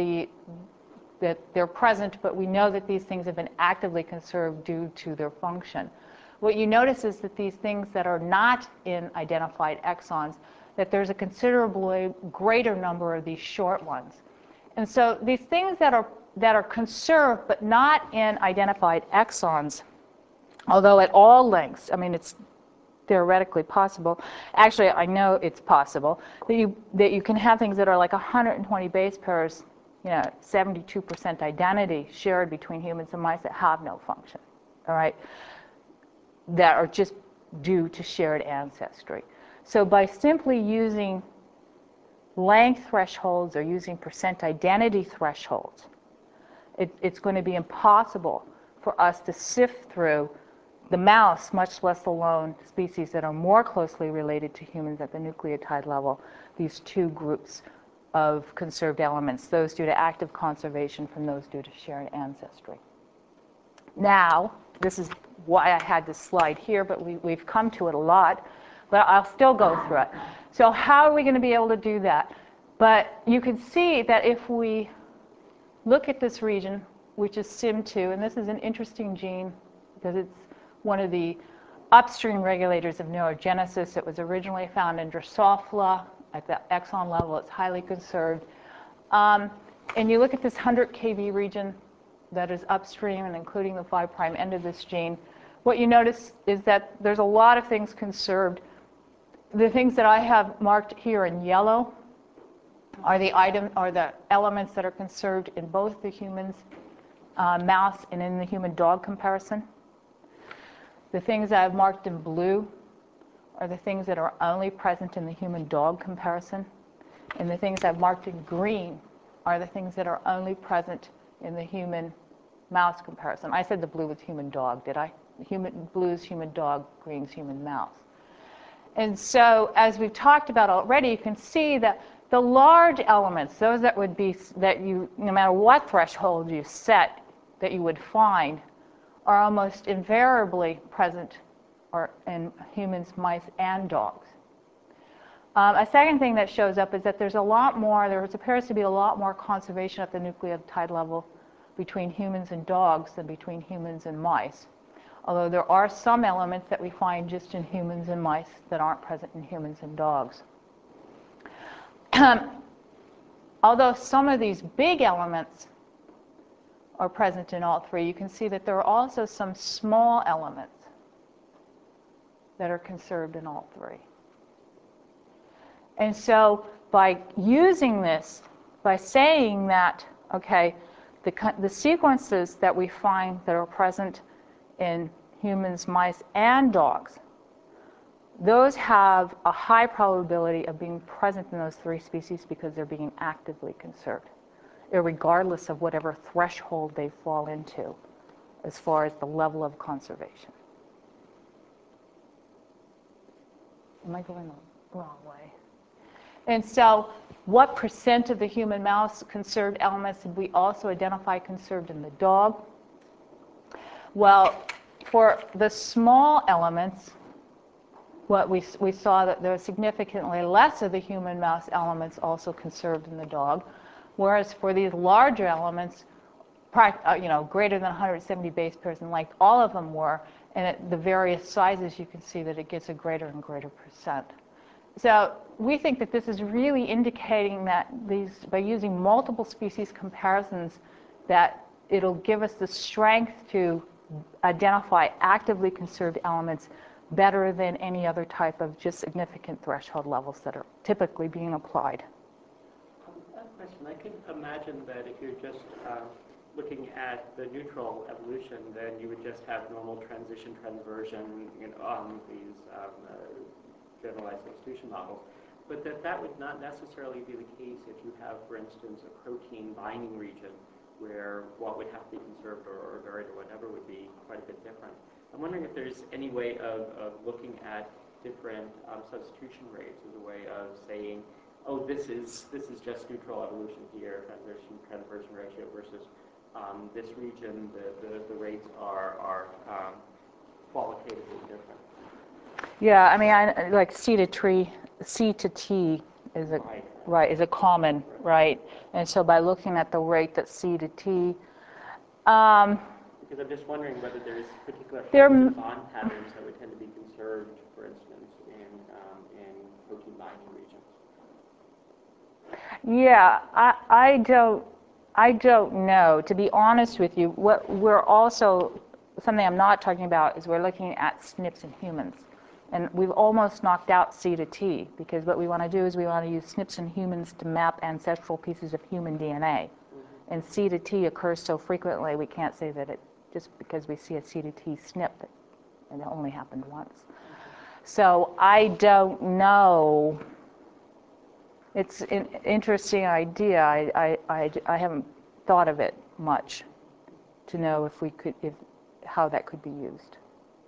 that they're present, but we know that these things have been actively conserved due to their function. What you notice is that these things that are not in identified exons, that there's a considerably greater number of these short ones. And so these things that are conserved but not in identified exons, although at all lengths, I mean, it's theoretically possible. Actually, I know it's possible that you can have things that are like 120 base pairs, you know, 72% identity shared between humans and mice that have no function, all right, that are just due to shared ancestry. So by simply using length thresholds or using percent identity thresholds, it's going to be impossible for us to sift through the mouse, much less alone species that are more closely related to humans at the nucleotide level, these two groups of conserved elements, those due to active conservation from those due to shared ancestry. Now, this is why I had this slide here, but we've come to it a lot, but I'll still go through it. So how are we going to be able to do that? But you can see that if we look at this region, which is SIM2, and this is an interesting gene because it's one of the upstream regulators of neurogenesis. It was originally found in Drosophila. At the exon level, it's highly conserved. And you look at this 100 kV region that is upstream and including the 5' end of this gene, what you notice is that there's a lot of things conserved. The things that I have marked here in yellow are the elements that are conserved in both the humans, mouse, and in the human-dog comparison. The things I've marked in blue are the things that are only present in the human-dog comparison. And the things I've marked in green are the things that are only present in the human-mouse comparison. I said the blue was human-dog, did I? Blue is human-dog, green is human-mouse. And so, as we've talked about already, you can see that the large elements, those that would be, that you, no matter what threshold you set, that you would find, are almost invariably present in humans, mice, and dogs. A second thing that shows up is that there's a lot more, there appears to be a lot more conservation at the nucleotide level between humans and dogs than between humans and mice. Although there are some elements that we find just in humans and mice that aren't present in humans and dogs. Although some of these big elements are present in all three, you can see that there are also some small elements that are conserved in all three. And so by using this, by saying that, okay, the sequences that we find that are present in humans, mice, and dogs, those have a high probability of being present in those three species because they're being actively conserved, regardless of whatever threshold they fall into as far as the level of conservation. Am I going the wrong way? And so what percent of the human mouse conserved elements did we also identify conserved in the dog? Well, for the small elements, what we saw that there was significantly less of the human mouse elements also conserved in the dog, whereas for these larger elements, greater than 170 base pairs in length, all of them were, and at the various sizes you can see that it gets a greater and greater percent. So we think that this is really indicating that by using multiple species comparisons, that it'll give us the strength to identify actively conserved elements better than any other type of just significant threshold levels that are typically being applied. I have a question. I can imagine that if you're just looking at the neutral evolution, then you would just have normal transition transversion on these generalized substitution models, but that would not necessarily be the case if you have, for instance, a protein binding region where what would have to be conserved or varied or whatever would be quite a bit different. I'm wondering if there's any way of looking at different substitution rates as a way of saying, oh, this is just neutral evolution here, transversion ratio versus this region, the rates are qualitatively different. Yeah, I mean, like C to T is a common, right? And so by looking at the rate that's C to T, because I'm just wondering whether there's particular kinds of bond patterns that would tend to be conserved, for instance, in protein binding regions. Yeah, I don't know. To be honest with you, what we're also, something I'm not talking about is we're looking at SNPs in humans. And we've almost knocked out C to T, because what we want to do is we want to use SNPs in humans to map ancestral pieces of human DNA. And C to T occurs so frequently, we can't say that it, just because we see a C to T SNP, and it only happened once. So I don't know. It's an interesting idea. I haven't thought of it much to know how that could be used.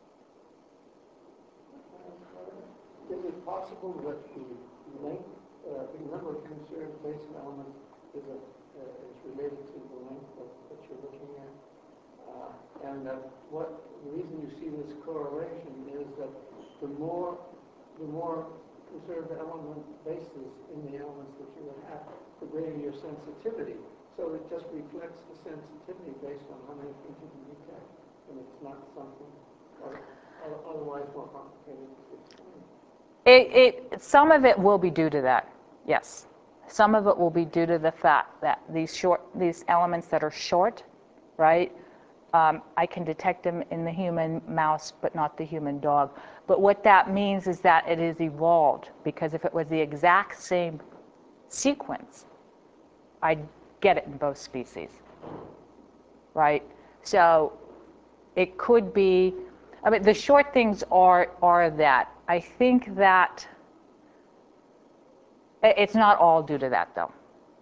Is it possible that the length, the number of conserved base elements is related to the length that you're looking at? And that the reason you see this correlation is that the more conserved element bases in the elements that you would have, the greater your sensitivity. So it just reflects the sensitivity based on how many things you can detect, and it's not something otherwise more complicated to explain. Some of it will be due to that, yes. Some of it will be due to the fact that these elements that are short, right, I can detect them in the human mouse, but not the human dog. But what that means is that it is evolved, because if it was the exact same sequence, I'd get it in both species, right? So it could be, I mean, the short things are that. I think that It's not all due to that, though.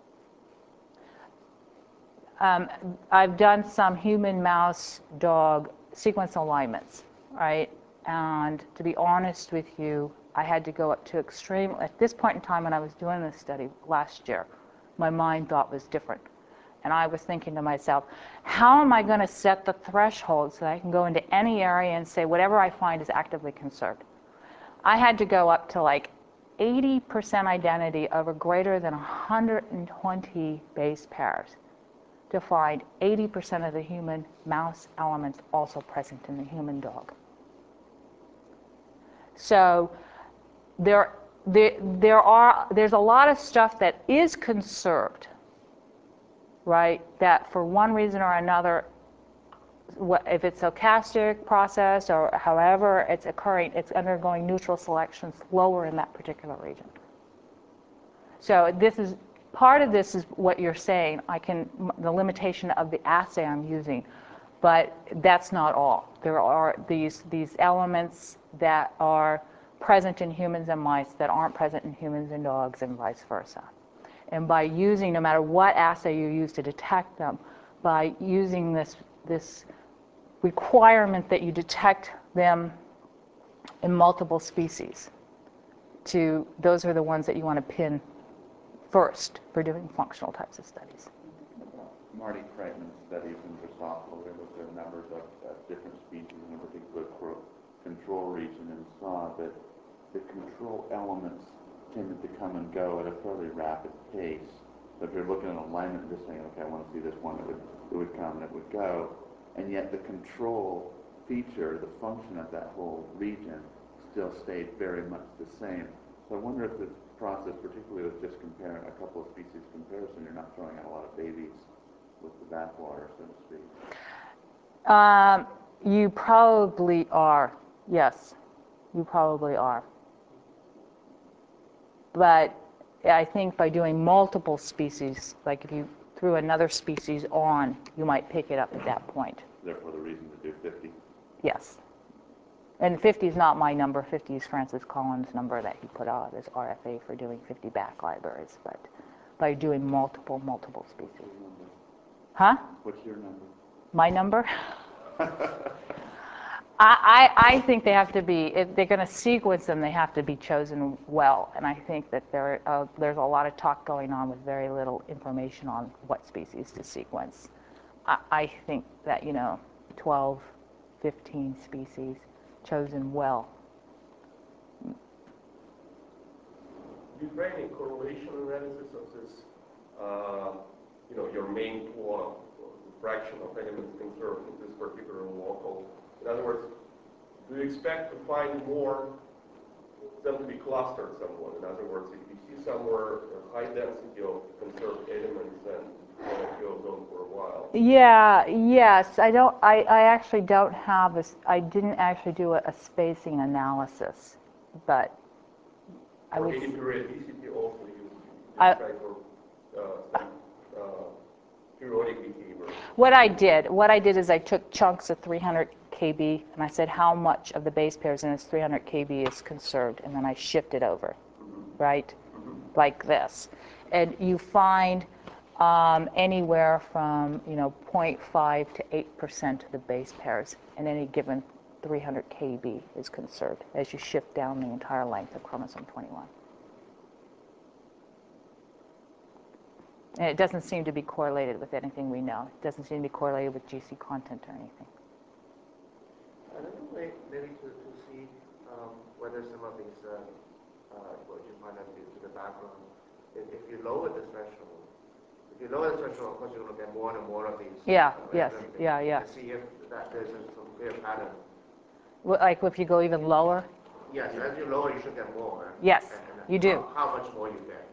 I've done some human, mouse, dog sequence alignments, right? And to be honest with you, I had to go up to extreme. At this point in time when I was doing this study last year, my mind thought was different. And I was thinking to myself, how am I going to set the threshold so that I can go into any area and say whatever I find is actively conserved? I had to go up to like 80% identity over greater than 120 base pairs to find 80% of the human mouse elements also present in the human dog. So there's a lot of stuff that is conserved, right? That for one reason or another, if it's a stochastic process or however it's occurring, it's undergoing neutral selection slower in that particular region. So this is part of this is what you're saying. The limitation of the assay I'm using, but that's not all. There are these elements that are present in humans and mice that aren't present in humans and dogs, and vice versa. And by using, no matter what assay you use to detect them, by using this requirement that you detect them in multiple species, those are the ones that you want to pin first for doing functional types of studies. Marty Kreitman's studies in Drosophila, we looked at numbers of different species in a particular control region and saw that the control elements tended to come and go at a fairly rapid pace. So if you're looking at alignment and just saying, okay, I want to see this one, it would come and it would go. And yet the control feature, the function of that whole region, still stayed very much the same. So I wonder if this process, particularly with just comparing a couple of species comparison, you're not throwing out a lot of babies with the bathwater, so to speak. You probably are. Yes, you probably are. But I think by doing multiple species, like if you threw another species on, you might pick it up at that point. Therefore, the reason to do 50. Yes. And 50 is not my number. 50 is Francis Collins' number that he put out as RFA for doing 50 back libraries. But by doing multiple species. Huh? What's your number? My number? I think they have to be, if they're going to sequence them, they have to be chosen well. And I think that there's a lot of talk going on with very little information on what species to sequence. I think that, 12, 15 species chosen well. Do you try any correlation analysis of this, your main plot, the fraction of elements conserved in this particular local? In other words, do you expect to find them to be clustered somewhat? In other words, if you see somewhere a high density of conserved elements, then it goes on for a while. Yes. I actually don't have I didn't actually do a spacing analysis, but I would. Or any periodicity also you try for periodic behavior. What I did is I took chunks of 300 kb and I said how much of the base pairs in this 300 kb is conserved, and then I shifted over, right, like this, and you find anywhere from 0.5 to 8% of the base pairs in any given 300 kb is conserved as you shift down the entire length of chromosome 21. And it doesn't seem to be correlated with anything we know. It doesn't seem to be correlated with GC content or anything. Another way maybe to see whether some of these, what you find out to the background, if you lower the threshold, of course you're going to get more and more of these. Yeah. To see if there's some clear pattern. Well, like if you go even lower? Yes, as you lower, you should get more. Yes, you do. How much more you get?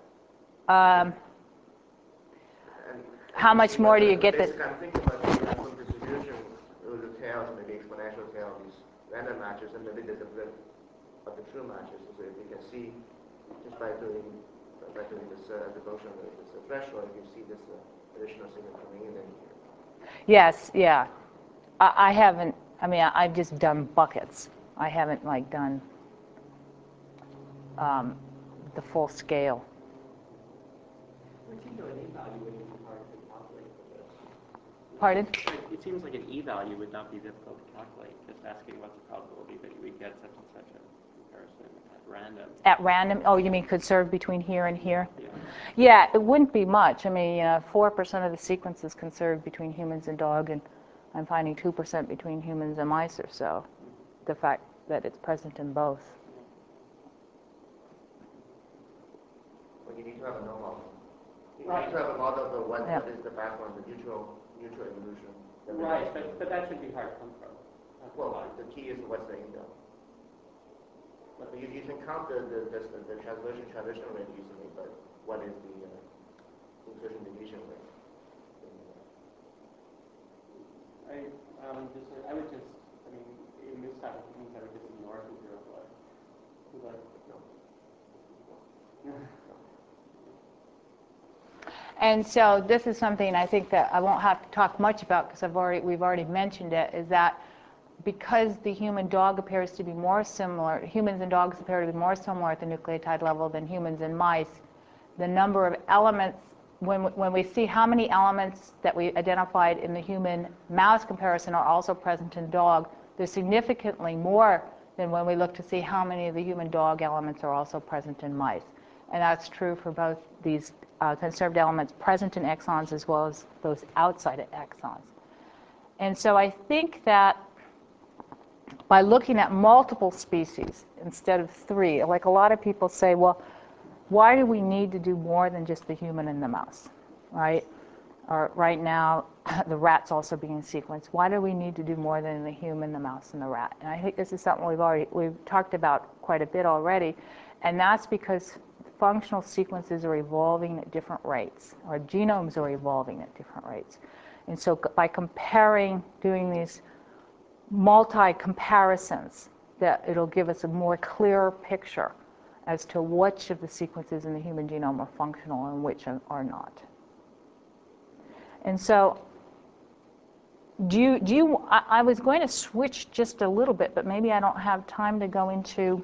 How much more do you get? Basically, I'm thinking about the some distribution of the tails, maybe exponential tail, these random matches, and maybe there's a bit of the true matches. So if you can see, just by doing this as a function of this threshold, you see this additional signal coming in here. Yes, yeah. I haven't. I mean, I've just done buckets. I haven't done the full scale particular e-value wouldn't be hard to calculate for this. Pardon? It seems like an e-value would not be difficult to calculate, just asking what's the probability that you would get such and such a comparison at random. At random? Oh, you mean conserved between here and here? Yeah. Yeah, it wouldn't be much. I mean, 4% of the sequence is conserved between humans and dog, and I'm finding 2% between humans and mice or so. The fact that it's present in both. Well, you need to have a no model. You need to have a model of what is the background, the neutral evolution. Right, but that should be hard to come from. Well, the key is what's the inbuilt. But you can count the translation rate easily, but what is the insertion deletion rate? In this type of things, I would just ignore computer blood. No. And so this is something I think that I won't have to talk much about because we've already mentioned it, is that because the human-dog appears to be more similar, humans and dogs appear to be more similar at the nucleotide level than humans and mice, the number of elements, when we see how many elements that we identified in the human-mouse comparison are also present in dog, they're significantly more than when we look to see how many of the human-dog elements are also present in mice. And that's true for both these conserved elements present in exons as well as those outside of exons. And so I think that by looking at multiple species instead of 3, like a lot of people say, well, why do we need to do more than just the human and the mouse, right? Or right now, the rat's also being sequenced. Why do we need to do more than the human, the mouse, and the rat? And I think this is something we've talked about quite a bit already, and that's because functional sequences are evolving at different rates. Our genomes are evolving at different rates. And so by doing these multi-comparisons, that it'll give us a more clearer picture as to which of the sequences in the human genome are functional and which are not. And so I was going to switch just a little bit, but maybe I don't have time to go into,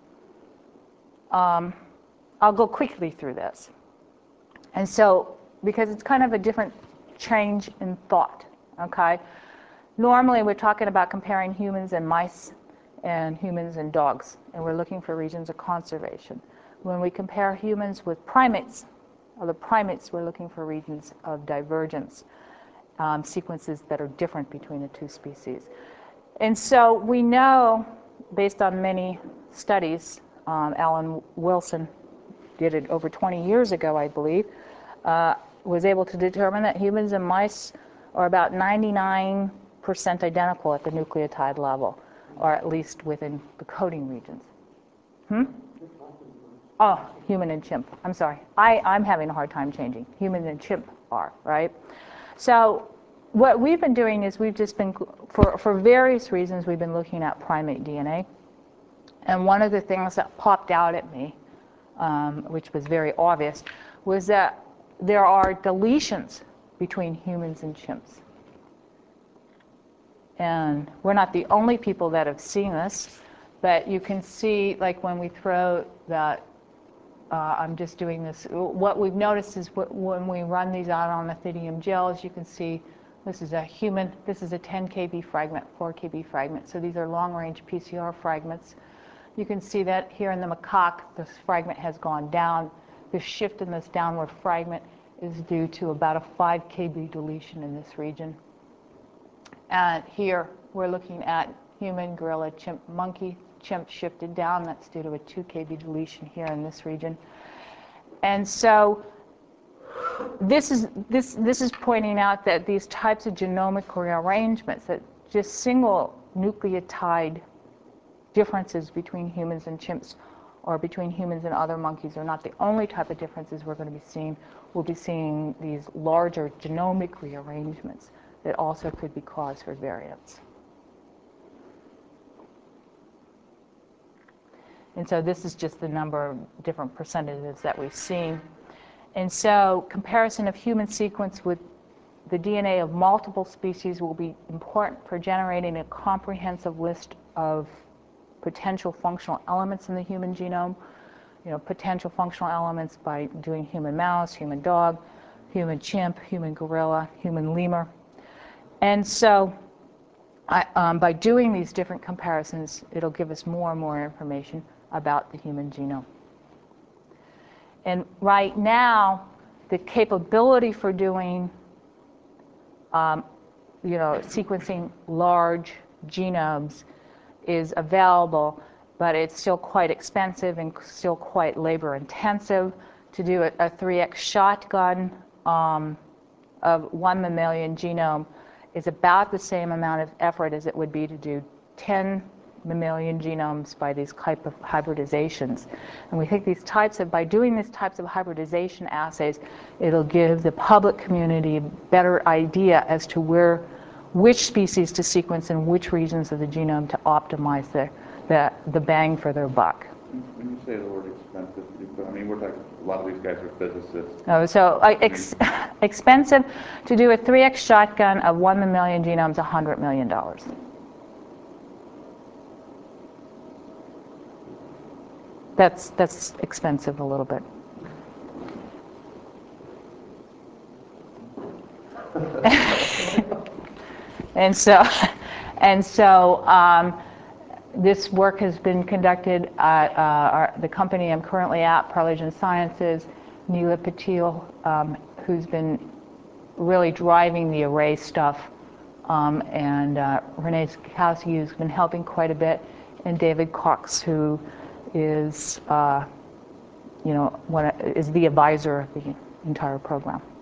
I'll go quickly through this. And so, because it's kind of a different change in thought, okay? Normally we're talking about comparing humans and mice and humans and dogs, and we're looking for regions of conservation. When we compare humans with primates, we're looking for regions of divergence, sequences that are different between the two species. And so we know, based on many studies, Alan Wilson did it over 20 years ago, I believe, was able to determine that humans and mice are about 99% identical at the nucleotide level, or at least within the coding regions. Oh, human and chimp. I'm sorry. I'm having a hard time changing. Human and chimp are, right? So what we've been doing is we've just been, for various reasons, we've been looking at primate DNA. And one of the things that popped out at me, which was very obvious, was that there are deletions between humans and chimps. And we're not the only people that have seen this, but you can see, like when we throw that, I'm just doing this, what we've noticed is when we run these out on Ethidium gels, you can see this is a human, this is a 10 kb fragment, 4 kb fragment, so these are long-range PCR fragments. You can see that here in the macaque, this fragment has gone down. The shift in this downward fragment is due to about a 5 kb deletion in this region. And here we're looking at human, gorilla, chimp, monkey. Chimp shifted down. That's due to a 2 kb deletion here in this region. And so this is pointing out that these types of genomic rearrangements, that just single nucleotide differences between humans and chimps or between humans and other monkeys are not the only type of differences we're going to be seeing. We'll be seeing these larger genomic rearrangements that also could be cause for variants. And so this is just the number of different percentages that we've seen. And so comparison of human sequence with the DNA of multiple species will be important for generating a comprehensive list of potential functional elements in the human genome. potential functional elements by doing human mouse, human dog, human chimp, human gorilla, human lemur. And so by doing these different comparisons, it'll give us more and more information about the human genome. And right now, the capability for doing sequencing large genomes is available, but it's still quite expensive and still quite labor intensive. To do a 3x shotgun of 1 mammalian genome is about the same amount of effort as it would be to do 10 mammalian genomes by these type of hybridizations. And we think by doing these types of hybridization assays, it'll give the public community a better idea as to which species to sequence in which regions of the genome to optimize the bang for their buck. When you say the word expensive, I mean, we're talking, a lot of these guys are physicists. Oh, so expensive to do a 3x shotgun of 1 mammalian genome is $100 million. That's expensive a little bit. and so this work has been conducted at the company I'm currently at, Parlegen Sciences. Neela Patil, who's been really driving the array stuff, and Renee Skowski, who's been helping quite a bit, and David Cox, who is the advisor of the entire program.